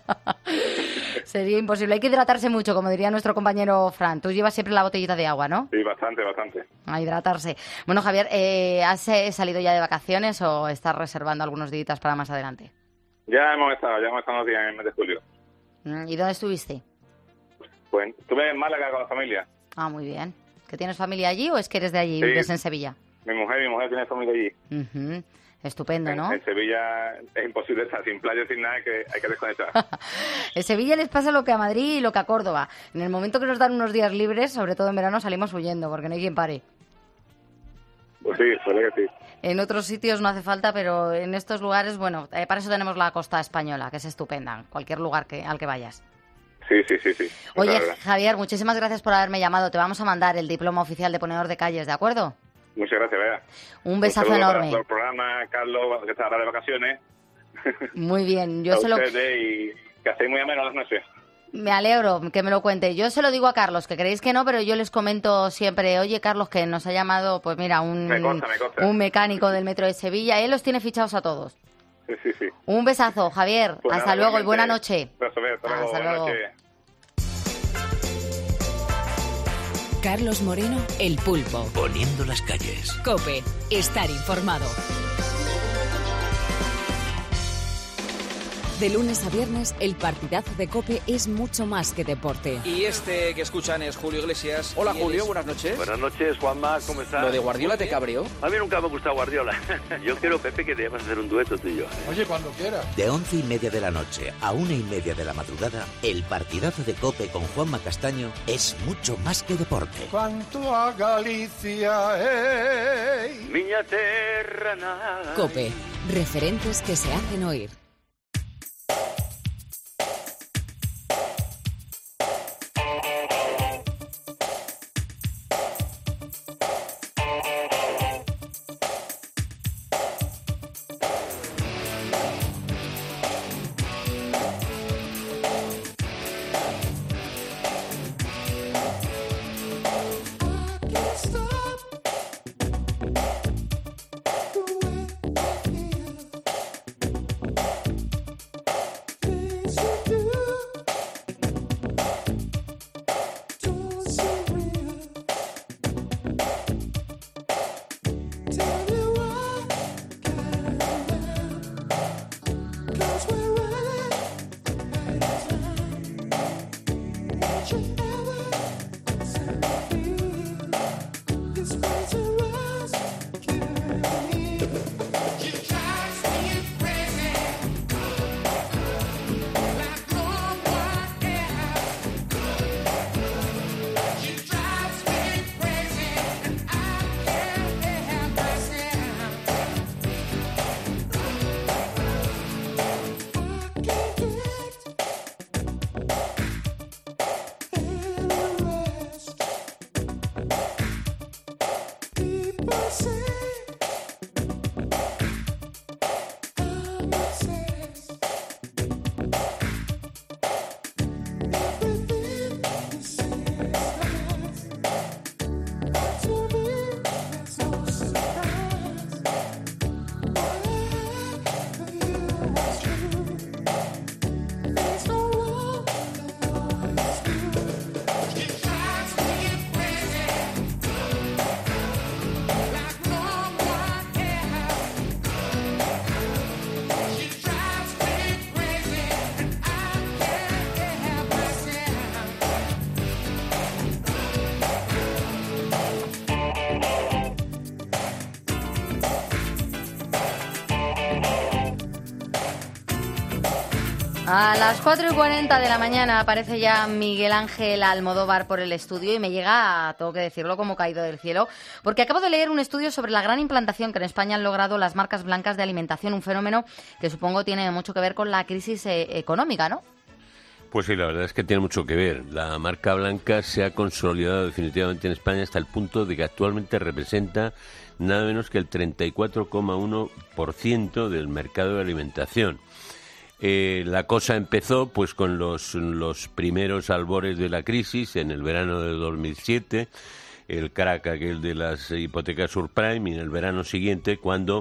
Sería imposible. Hay que hidratarse mucho, como diría nuestro compañero Fran. Tú llevas siempre la botellita de agua, ¿no? Sí, bastante, bastante. A hidratarse. Bueno, Javier, eh, ¿has eh, salido ya de vacaciones o estás reservando algunos días para más adelante? Ya hemos estado, ya hemos estado unos días en el mes de julio. Mm, ¿Y dónde estuviste? Pues estuve en Málaga con la familia. Ah, muy bien. ¿Que tienes familia allí o es que eres de allí y Sí. vives en Sevilla? Mi mujer, mi mujer tiene familia allí. Ujú. Estupendo, ¿no? En, en Sevilla es imposible estar sin playa, sin nada, que hay que desconectar. En Sevilla les pasa lo que a Madrid y lo que a Córdoba. En el momento que nos dan unos días libres, sobre todo en verano, salimos huyendo porque no hay quien pare. Pues sí, suele que sí. En otros sitios no hace falta, pero en estos lugares, bueno, eh, para eso tenemos la costa española, que es estupenda, cualquier lugar que, al que vayas. Sí, sí, sí, sí. Esa Oye, es la verdad. Javier, muchísimas gracias por haberme llamado. Te vamos a mandar el diploma oficial de ponedor de calles, ¿de acuerdo? Muchas gracias, Bea. Un besazo saludo enorme. Para todo el programa, Carlos, que está ahora de vacaciones. Muy bien, yo a se lo... ustedes y que hacéis muy ameno las noches. Me alegro que me lo cuente. Yo se lo digo a Carlos, que creéis que no, pero yo les comento siempre, oye, Carlos, que nos ha llamado, pues mira, un, Me consta, me consta. un mecánico del Metro de Sevilla. Él los tiene fichados a todos. Sí, sí, sí. Un besazo, Javier. Pues Hasta nada, luego y buena igualmente. noche. Beso, beso, hasta luego, Hasta buenas luego. noches. Carlos Moreno, El Pulpo. Poniendo las calles. COPE. Estar informado. De lunes a viernes, el partidazo de COPE es mucho más que deporte. Y este que escuchan es Julio Iglesias. Hola Y él Julio, es- buenas noches. Buenas noches, Juanma, ¿cómo estás? ¿Lo de Guardiola te cabreó? A mí nunca me ha gustado Guardiola. Yo quiero, Pepe, que debemos hacer un dueto tú y yo. Oye, cuando quieras. De once y media de la noche a una y media de la madrugada, el partidazo de COPE con Juanma Castaño es mucho más que deporte. Cuanto a Galicia, hey. Miña terra nada. COPE. Referentes que se hacen oír. A las cuatro y cuarenta de la mañana aparece ya Miguel Ángel Almodóvar por el estudio y me llega, tengo que decirlo, como caído del cielo, porque acabo de leer un estudio sobre la gran implantación que en España han logrado las marcas blancas de alimentación, un fenómeno que supongo tiene mucho que ver con la crisis eh, económica, ¿no? Pues sí, la verdad es que tiene mucho que ver. La marca blanca se ha consolidado definitivamente en España hasta el punto de que actualmente representa nada menos que el treinta y cuatro coma uno por ciento del mercado de alimentación. Eh, la cosa empezó pues con los, los primeros albores de la crisis en el verano de dos mil siete, el crack aquel de las hipotecas subprime, y en el verano siguiente cuando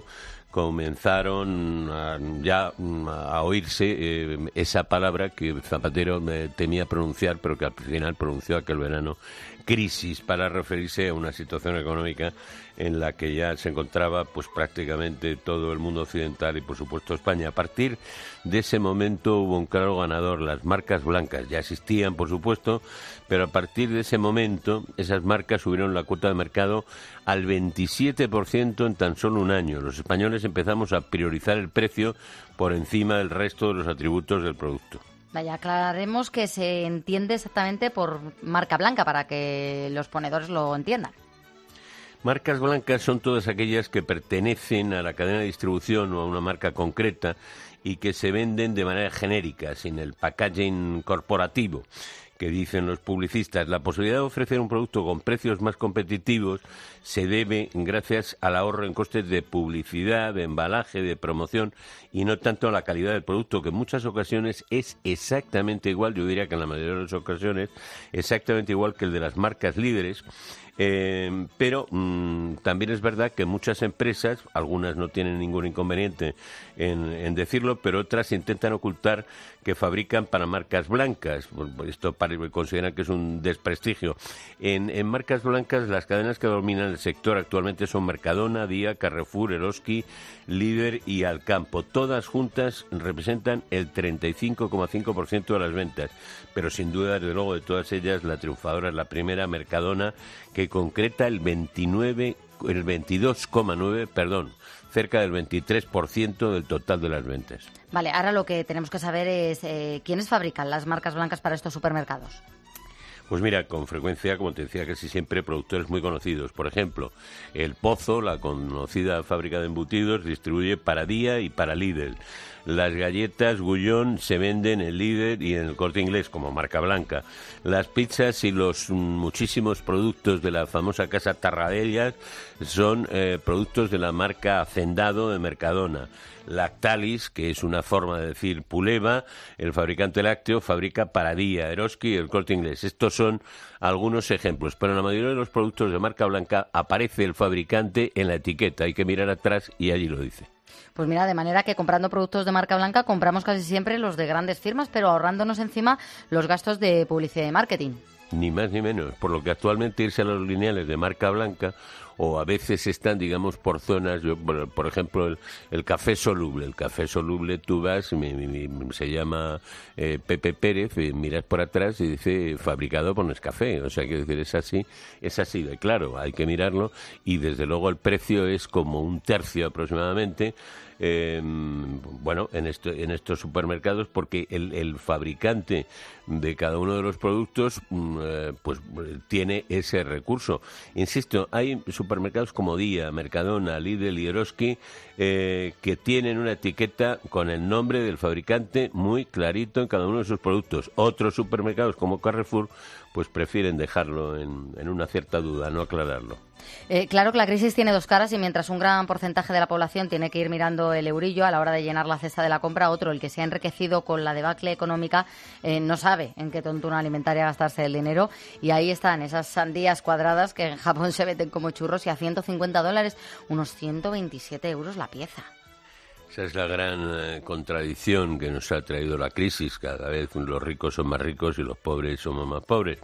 comenzaron a, ya a oírse eh, esa palabra que Zapatero eh, temía pronunciar, pero que al final pronunció aquel verano, crisis, para referirse a una situación económica en la que ya se encontraba pues prácticamente todo el mundo occidental y por supuesto España. A partir de ese momento hubo un claro ganador, las marcas blancas. Ya existían, por supuesto, pero a partir de ese momento esas marcas subieron la cuota de mercado al veintisiete por ciento en tan solo un año. Los españoles empezamos a priorizar el precio por encima del resto de los atributos del producto. Vaya, aclararemos que se entiende exactamente por marca blanca para que los ponedores lo entiendan. Marcas blancas son todas aquellas que pertenecen a la cadena de distribución o a una marca concreta y que se venden de manera genérica, sin el packaging corporativo que dicen los publicistas. La posibilidad de ofrecer un producto con precios más competitivos se debe gracias al ahorro en costes de publicidad, de embalaje, de promoción y no tanto a la calidad del producto, que en muchas ocasiones es exactamente igual, yo diría que en la mayoría de las ocasiones, exactamente igual que el de las marcas líderes. Eh, pero mmm, también es verdad que muchas empresas, algunas no tienen ningún inconveniente en, en decirlo, pero otras intentan ocultar que fabrican para marcas blancas. Esto parece, consideran que es un desprestigio. En, en marcas blancas, las cadenas que dominan el sector actualmente son Mercadona, Día, Carrefour, Eroski, Líder y Alcampo. Todas juntas representan el treinta y cinco coma cinco por ciento de las ventas, pero sin duda, desde luego, de todas ellas, la triunfadora es la primera, Mercadona, que concreta el veintinueve, el veintidós coma nueve, perdón, cerca del veintitrés por ciento del total de las ventas. Vale, ahora lo que tenemos que saber es eh, quiénes fabrican las marcas blancas para estos supermercados. Pues mira, con frecuencia, como te decía, casi siempre productores muy conocidos. Por ejemplo, El Pozo, la conocida fábrica de embutidos, distribuye para Día y para Lidl. Las galletas Gullón se venden en Líder y en el Corte Inglés como marca blanca. Las pizzas y los muchísimos productos de la famosa casa Tarradellas son eh, productos de la marca Hacendado de Mercadona. Lactalis, que es una forma de decir puleva, el fabricante lácteo, fabrica para Día, Eroski y el Corte Inglés. Estos son algunos ejemplos, pero en la mayoría de los productos de marca blanca aparece el fabricante en la etiqueta. Hay que mirar atrás y allí lo dice. Pues mira, de manera que comprando productos de marca blanca compramos casi siempre los de grandes firmas, pero ahorrándonos encima los gastos de publicidad y marketing. Ni más ni menos, por lo que actualmente irse a los lineales de marca blanca o a veces están, digamos, por zonas, yo, por, por ejemplo, el, el café soluble. El café soluble, tú vas, mi, mi, mi, se llama eh, Pepe Pérez, y miras por atrás y dice fabricado por Nescafé. O sea, que decir, es así, es así de claro, hay que mirarlo y desde luego el precio es como un tercio aproximadamente. Eh, bueno, en, esto, en estos supermercados, porque el, el fabricante de cada uno de los productos eh, pues tiene ese recurso. Insisto, hay supermercados como Día, Mercadona, Lidl y Eroski eh, que tienen una etiqueta con el nombre del fabricante muy clarito en cada uno de sus productos. Otros supermercados como Carrefour pues prefieren dejarlo en, en una cierta duda, no aclararlo. Eh, claro que la crisis tiene dos caras y mientras un gran porcentaje de la población tiene que ir mirando el eurillo a la hora de llenar la cesta de la compra, otro, el que se ha enriquecido con la debacle económica, eh, no sabe en qué tontuna alimentaria gastarse el dinero. Y ahí están esas sandías cuadradas que en Japón se venden como churros y a ciento cincuenta dólares, unos ciento veintisiete euros la pieza. Esa es la gran eh, contradicción que nos ha traído la crisis. Cada vez los ricos son más ricos y los pobres somos más pobres.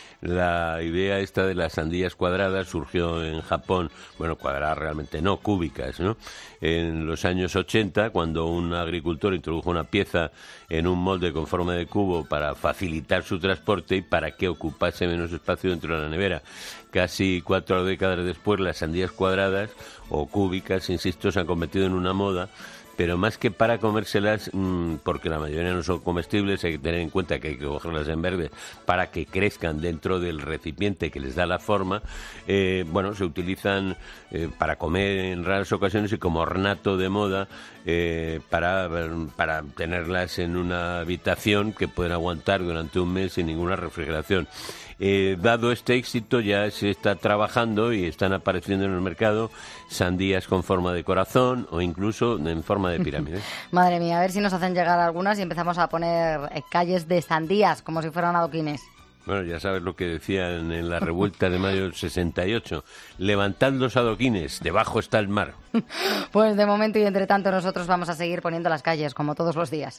La idea esta de las sandías cuadradas surgió en Japón, bueno, cuadradas realmente no, cúbicas, ¿no? En los años ochenta, cuando un agricultor introdujo una pieza en un molde con forma de cubo para facilitar su transporte y para que ocupase menos espacio dentro de la nevera. Casi cuatro décadas después, las sandías cuadradas o cúbicas, insisto, se han convertido en una moda, pero más que para comérselas, mmm, porque la mayoría no son comestibles, hay que tener en cuenta que hay que cogerlas en verde para que crezcan dentro del recipiente que les da la forma. Eh, bueno, se utilizan eh, para comer en raras ocasiones y como ornato de moda eh, para, para tenerlas en una habitación que pueden aguantar durante un mes sin ninguna refrigeración. Eh, dado este éxito, ya se está trabajando y están apareciendo en el mercado sandías con forma de corazón o incluso en forma de pirámide. Madre mía, a ver si nos hacen llegar algunas y empezamos a poner eh, calles de sandías como si fueran adoquines. Bueno, ya sabes lo que decían en la revuelta de mayo del sesenta y ocho. Levantad los adoquines, debajo está el mar. Pues de momento y entre tanto nosotros vamos a seguir poniendo las calles como todos los días.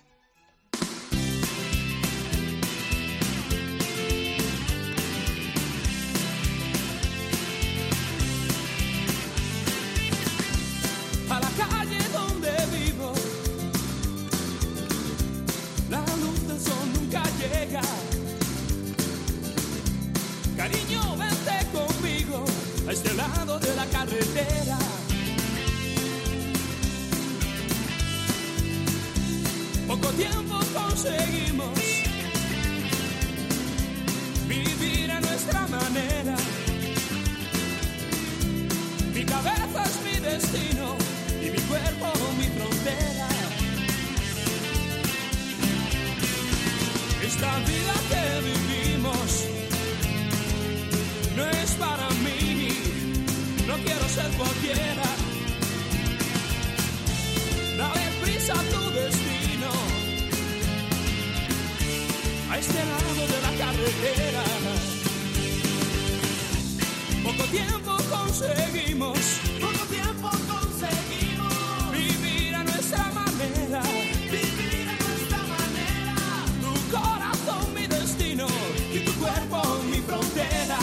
A la calle donde vivo, la luz del sol nunca llega. Cariño, vente conmigo a este lado de la carretera. Poco tiempo conseguimos vivir a nuestra manera. Mi cabeza es mi destino y mi cuerpo mi frontera. Esta vida que vivimos no es para mí, no quiero ser cualquiera. Dale prisa a tu destino, a este lado de la carretera. Poco tiempo conseguimos, poco tiempo conseguimos vivir a nuestra manera, vivir a nuestra manera. Tu corazón mi destino y tu cuerpo mi frontera.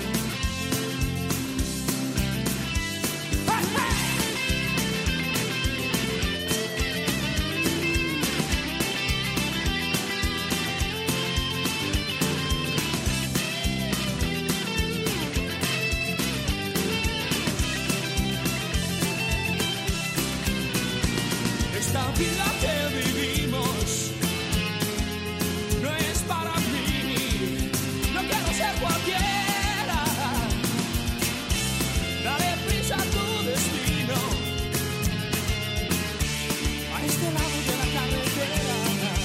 Esta vida que vivimos no es para mí, no quiero ser cualquiera. Dale prisa a tu destino, a este lado de la carretera.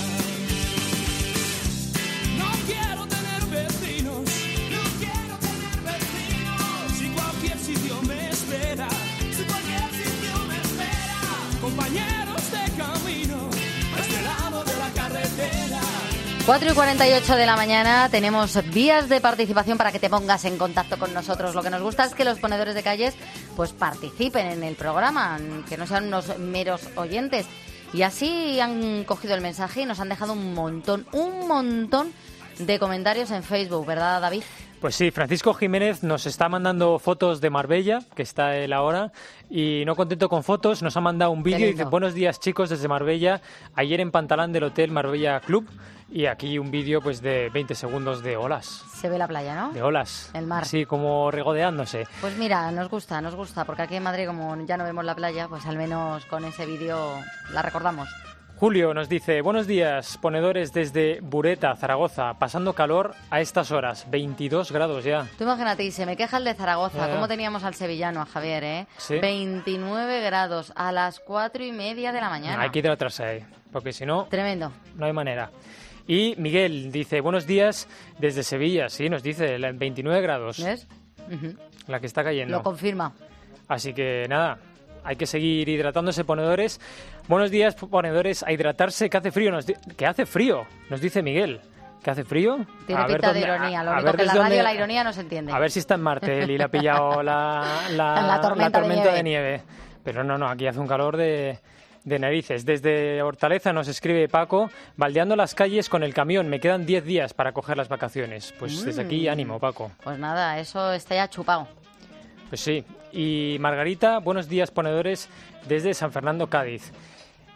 No quiero tener vecinos, no quiero tener vecinos. Si cualquier sitio me espera, si cualquier sitio me espera. Compañeros de camino, a este lado de la carretera. cuatro y cuarenta y ocho de la mañana, tenemos vías de participación para que te pongas en contacto con nosotros. Lo que nos gusta es que los ponedores de calles pues participen en el programa, que no sean unos meros oyentes. Y así han cogido el mensaje y nos han dejado un montón, un montón de comentarios en Facebook, ¿verdad, David? Pues sí, Francisco Jiménez nos está mandando fotos de Marbella, que está él ahora, y no contento con fotos, nos ha mandado un vídeo y dice: buenos días chicos desde Marbella, ayer en Pantalán del Hotel Marbella Club, y aquí un vídeo pues de veinte segundos de olas. Se ve la playa, ¿no? De olas. El mar. Sí, como regodeándose. Pues mira, nos gusta, nos gusta, porque aquí en Madrid como ya no vemos la playa, pues al menos con ese vídeo la recordamos. Julio nos dice: buenos días, ponedores desde Bureta, Zaragoza, pasando calor a estas horas, veintidós grados ya. Tú imagínate, y se me queja el de Zaragoza, Ya. ¿cómo teníamos al sevillano, a Javier, eh? Sí. veintinueve grados a las cuatro y media de la mañana. Hay que hidratarse ahí, porque si no, Tremendo. no hay manera. Y Miguel dice: buenos días desde Sevilla, sí, nos dice, la- veintinueve grados, ¿Ves? Ujú. la que está cayendo. Lo confirma. Así que nada, hay que seguir hidratándose, ponedores. Buenos días, ponedores, a hidratarse, que hace frío, nos di- que hace frío, nos dice Miguel. ¿Que hace frío? Tiene A ver pinta de dónde- ironía, lo a- a único ver que en la desde radio dónde- la ironía no se entiende. A ver si está en Marte él y le ha pillado la, la, La tormenta de nieve. de nieve. Pero no, no, aquí hace un calor de, de narices. Desde Hortaleza nos escribe Paco: baldeando las calles con el camión, me quedan diez días para coger las vacaciones. Pues desde aquí, Mm. ánimo, Paco. Pues nada, eso está ya chupado. Pues sí. Y Margarita: buenos días, ponedores, desde San Fernando, Cádiz.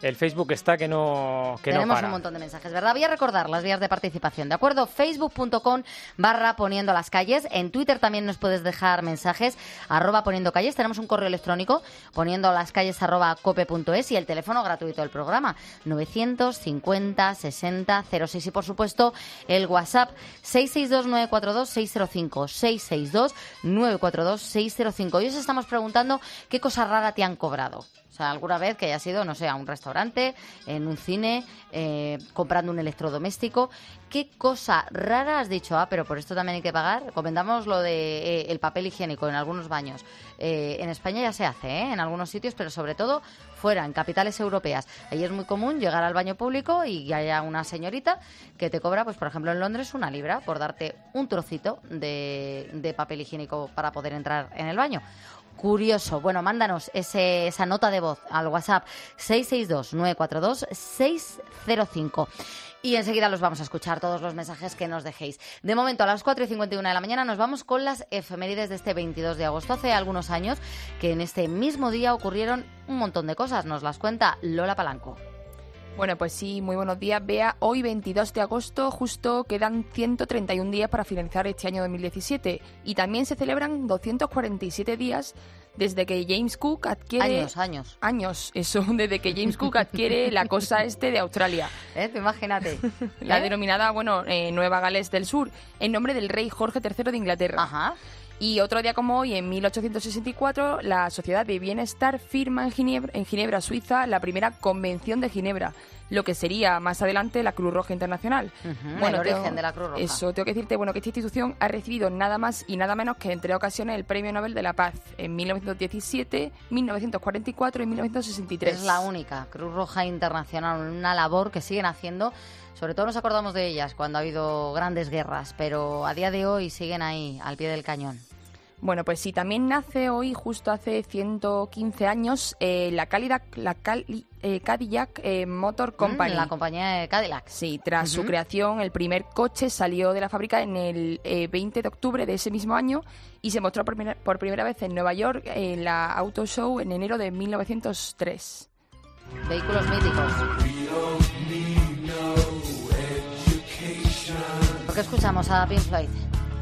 El Facebook está que no, que Tenemos no para. un montón de mensajes, ¿verdad? Voy a recordar las vías de participación, ¿de acuerdo? facebook punto com barra poniendo las calles. En Twitter también nos puedes dejar mensajes, arroba poniendo calles. Tenemos un correo electrónico, poniendo las calles arroba cope punto es, y el teléfono gratuito del programa, novecientos cincuenta sesenta cero seis. Y por supuesto, el WhatsApp, seis seis dos nueve cuatro dos seis cero cinco, seis seis dos nueve cuatro dos seis cero cinco. Hoy os estamos preguntando qué cosa rara te han cobrado. O sea, alguna vez que hayas ido, no sé, a un restaurante, en un cine, eh, comprando un electrodoméstico. ¿Qué cosa rara has dicho? Ah, pero por esto también hay que pagar. Comentamos lo de eh, el papel higiénico en algunos baños. Eh, en España ya se hace, ¿eh? En algunos sitios, pero sobre todo fuera, en capitales europeas. Ahí es muy común llegar al baño público y haya una señorita que te cobra, pues por ejemplo en Londres, una libra por darte un trocito de, de papel higiénico para poder entrar en el baño. Curioso. Bueno, mándanos ese, esa nota de voz al WhatsApp seis seis dos nueve cuatro dos seis cero cinco. Y enseguida los vamos a escuchar, todos los mensajes que nos dejéis. De momento, a las cuatro y cincuenta y una de la mañana nos vamos con las efemérides de este veintidós de agosto. Hace algunos años que en este mismo día ocurrieron un montón de cosas. Nos las cuenta Lola Palanco. Bueno, pues sí, muy buenos días, Bea. Hoy, veintidós de agosto, justo quedan ciento treinta y un días para finalizar este año dos mil diecisiete. Y también se celebran doscientos cuarenta y siete días desde que James Cook adquiere... Años, años. Años, eso, desde que James Cook adquiere la costa este de Australia. ¿Eh? Tú imagínate. La ¿Eh? denominada, bueno, eh, Nueva Gales del Sur, en nombre del rey Jorge tercero de Inglaterra. Ajá. Y otro día como hoy, en mil ochocientos sesenta y cuatro, la Sociedad de Bienestar firma en Ginebra, en Ginebra, Suiza, la primera Convención de Ginebra, lo que sería más adelante la Cruz Roja Internacional. Uh-huh, bueno, el origen tengo, de la Cruz Roja. Eso, tengo que decirte bueno, que esta institución ha recibido nada más y nada menos que en tres ocasiones el Premio Nobel de la Paz, en mil novecientos diecisiete, mil novecientos cuarenta y cuatro y mil novecientos sesenta y tres. Es la única Cruz Roja Internacional, una labor que siguen haciendo. Sobre todo nos acordamos de ellas cuando ha habido grandes guerras, pero a día de hoy siguen ahí, al pie del cañón. Bueno, pues sí, también nace hoy, justo hace ciento quince años, eh, la, Cadillac, la Cali, eh, Cadillac eh, Motor Company. Mm, la compañía de Cadillac. Sí, tras Uh-huh. su creación, el primer coche salió de la fábrica en el eh, veinte de octubre de ese mismo año y se mostró por primera, por primera vez en Nueva York en la Auto Show en enero de mil novecientos tres. Vehículos míticos. ¿Por qué escuchamos a Pink Floyd?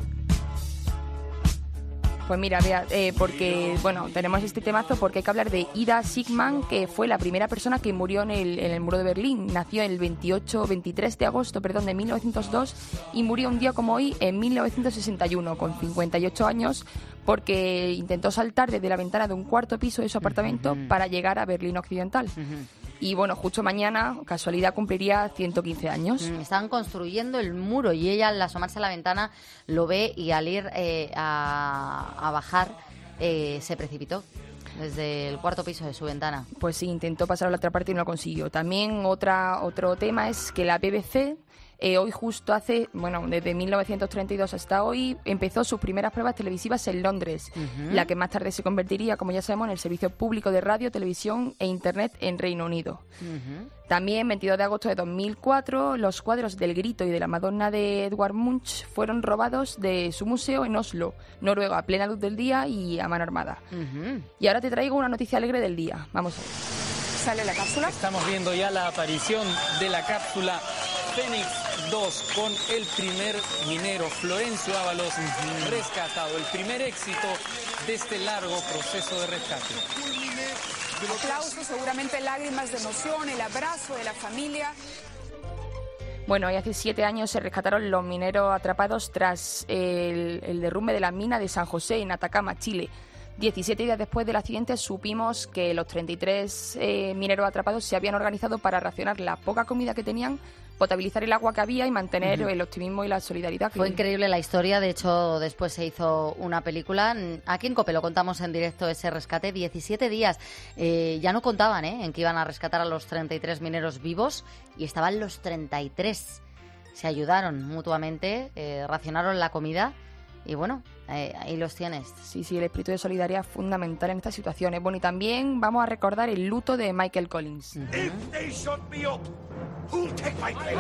Pues mira, vea, eh, porque, bueno, tenemos este temazo porque hay que hablar de Ida Sigman, que fue la primera persona que murió en el, en el muro de Berlín. Nació el veintiocho, veintitrés de agosto, perdón, de mil novecientos dos y murió un día como hoy en mil novecientos sesenta y uno, con cincuenta y ocho años, porque intentó saltar desde la ventana de un cuarto piso de su apartamento uh-huh. para llegar a Berlín Occidental. Uh-huh. Y bueno, justo mañana, casualidad, cumpliría ciento quince años. Mm, estaban construyendo el muro y ella al asomarse a la ventana lo ve y al ir eh, a, a bajar eh, se precipitó desde el cuarto piso de su ventana. Pues sí, intentó pasar a la otra parte y no lo consiguió. También otra otro tema es que la B B C... Eh, hoy justo hace, bueno, desde mil novecientos treinta y dos hasta hoy, empezó sus primeras pruebas televisivas en Londres, uh-huh. la que más tarde se convertiría, como ya sabemos, en el servicio público de radio, televisión e internet en Reino Unido. Uh-huh. También, veintidós de agosto de dos mil cuatro, los cuadros del Grito y de la Madonna de Edvard Munch fueron robados de su museo en Oslo, Noruega, a plena luz del día y a mano armada. Uh-huh. Y ahora te traigo una noticia alegre del día. Vamos a ver. ¿Sale la cápsula? Estamos viendo ya la aparición de la cápsula Fénix dos con el primer minero, Florencio Ábalos, uh-huh. rescatado. El primer éxito de este largo proceso de rescate. Aplausos, seguramente lágrimas de emoción, el abrazo de la familia. Bueno, y hace siete años se rescataron los mineros atrapados tras el, el derrumbe de la mina de San José en Atacama, Chile. diecisiete días después del accidente supimos que los treinta y tres eh, mineros atrapados se habían organizado para racionar la poca comida que tenían, potabilizar el agua que había y mantener uh-huh. el optimismo y la solidaridad. Fue que... increíble la historia, de hecho después se hizo una película. Aquí en COPE lo contamos en directo, ese rescate, diecisiete días. Eh, ya no contaban ¿eh? en que iban a rescatar a los treinta y tres mineros vivos y estaban los treinta y tres. Se ayudaron mutuamente, eh, racionaron la comida. Y bueno, eh, ahí los tienes. Sí, sí, el espíritu de solidaridad es fundamental en estas situaciones. Bueno, y también vamos a recordar el luto de Michael Collins. Uh-huh. If they shut me up, who'll take my place?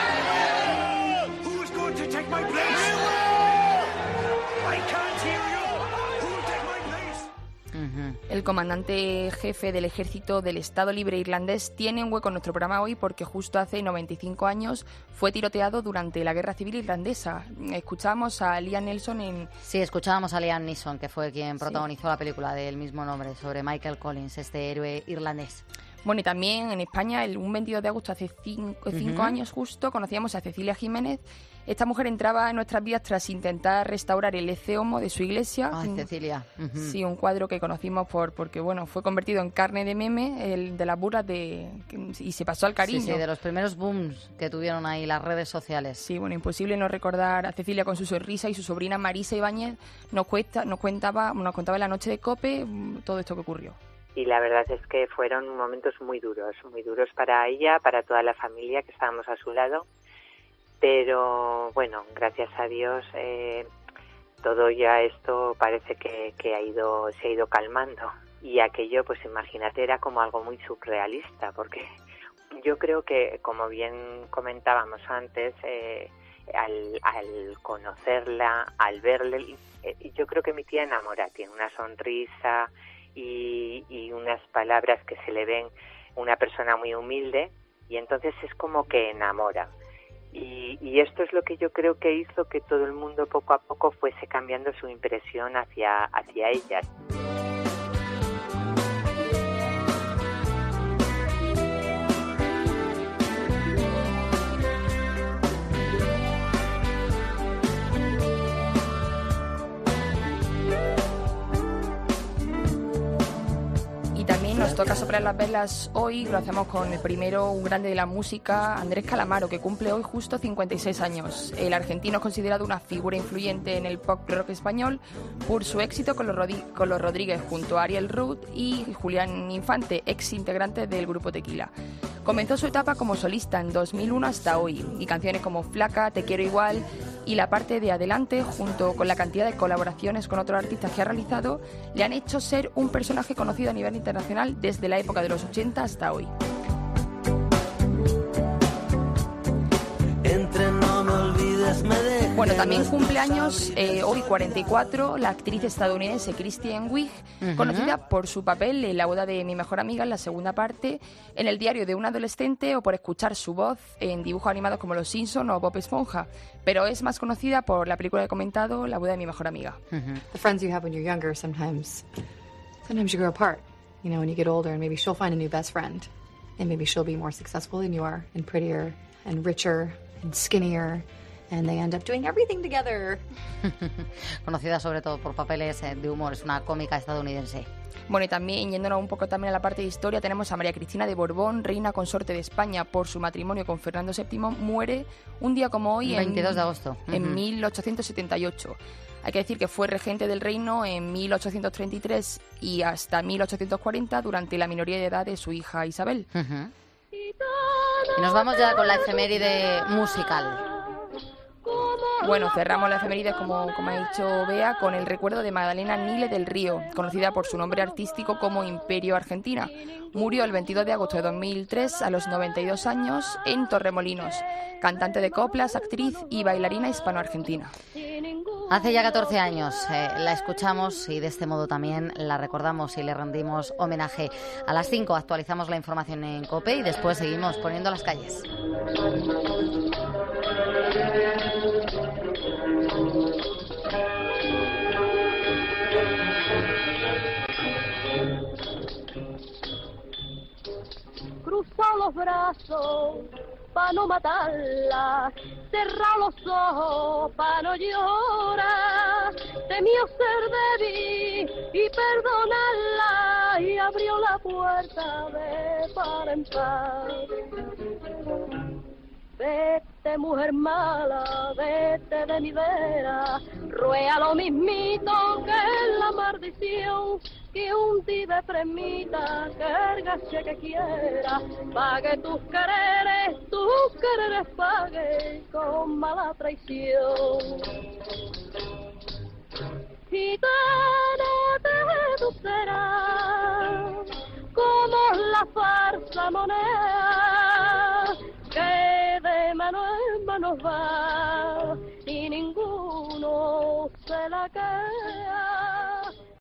Who's going to take my place? I can't hear you. Who'll take my place? Uh-huh. El el comandante jefe del ejército del Estado Libre Irlandés, tiene un hueco en nuestro programa hoy porque justo hace noventa y cinco años fue tiroteado durante la Guerra Civil Irlandesa. Escuchamos a Liam Neeson en... Sí, escuchábamos a Liam Neeson, que fue quien protagonizó sí. la película del mismo nombre, sobre Michael Collins, este héroe irlandés. Bueno, y también en España, el un veintidós de agosto, hace cinco, cinco uh-huh. años justo, conocíamos a Cecilia Jiménez. Esta mujer entraba en nuestras vidas tras intentar restaurar el Ecce Homo de su iglesia. Ay, Cecilia. Uh-huh. Sí, un cuadro que conocimos por porque bueno fue convertido en carne de meme, el de las burras de y se pasó al cariño. Sí, sí, de los primeros booms que tuvieron ahí las redes sociales. Sí, bueno, imposible no recordar a Cecilia con su sonrisa, y su sobrina Marisa Ibáñez nos cuesta, nos contaba, nos contaba en la noche de COPE todo esto que ocurrió. Y la verdad es que fueron momentos muy duros, muy duros para ella, para toda la familia que estábamos a su lado. Pero bueno, gracias a Dios eh, todo ya esto parece que, que ha ido, se ha ido calmando. Y aquello, pues imagínate, era como algo muy surrealista, porque yo creo que, como bien comentábamos antes, eh, al, al conocerla, al verle, eh, yo creo que mi tía enamora, tiene una sonrisa y, y unas palabras que se le ven, una persona muy humilde, y entonces es como que enamora. Y, y esto es lo que yo creo que hizo que todo el mundo poco a poco fuese cambiando su impresión hacia, hacia ella. Nos toca soplar las velas hoy, lo hacemos con el primero, un grande de la música, Andrés Calamaro, que cumple hoy justo cincuenta y seis años. El argentino es considerado una figura influyente en el pop rock español por su éxito con los, Rodi- con los Rodríguez junto a Ariel Roth y Julián Infante, ex integrante del grupo Tequila. Comenzó su etapa como solista en dos mil uno hasta hoy, y canciones como Flaca, Te quiero igual y La parte de adelante, junto con la cantidad de colaboraciones con otros artistas que ha realizado, le han hecho ser un personaje conocido a nivel internacional desde la época de los ochenta hasta hoy. Entre no me olvides, me dejes. Bueno, también cumple años eh, hoy cuarenta y cuatro la actriz estadounidense Kristen Wiig, uh-huh. conocida por su papel en La boda de mi mejor amiga, en la segunda parte, en El diario de un adolescente, o por escuchar su voz en dibujos animados como Los Simpson o Bob Esponja, pero es más conocida por la película que he comentado, La boda de mi mejor amiga. Uh-huh. The friends you have when you're younger, sometimes, sometimes you grow apart. You know, when you get older, and maybe she'll find a new best friend, and maybe she'll be more successful than you are, and prettier, and richer, and skinnier, and they end up doing everything together. Conocida sobre todo por papeles de humor, es una cómica estadounidense. Bueno, y también, yéndonos un poco también a la parte de historia, tenemos a María Cristina de Borbón, reina consorte de España por su matrimonio con Fernando séptimo, muere un día como hoy, el veintidós de agosto, en uh-huh. mil ochocientos setenta y ocho. Hay que decir que fue regente del reino en mil ochocientos treinta y tres y hasta mil ochocientos cuarenta, durante la minoría de edad de su hija Isabel. Uh-huh. Y nos vamos ya con la efeméride musical. Bueno, cerramos la efeméride, como, como ha dicho Bea, con el recuerdo de Magdalena Nile del Río, conocida por su nombre artístico como Imperio Argentina. Murió el veintidós de agosto de dos mil tres a los noventa y dos años en Torremolinos. Cantante de coplas, actriz y bailarina hispano-argentina. Hace ya catorce años eh, la escuchamos y de este modo también la recordamos y le rendimos homenaje. A las cinco actualizamos la información en COPE y después seguimos poniendo las calles. Cruzó los brazos pa' no matarla, cerró los ojos pa' no llorar, temió ser débil y perdonarla, y abrió la puerta de par en par. Vete, mujer mala, vete de mi vera, ruega lo mismito que la maldición, que un tibe premita, que el gache que quiera, pague tus quereres, tus quereres pague con mala traición. Gitana de tu serás, como la farsa moneda, que de mano en mano va, y ninguno se la queda.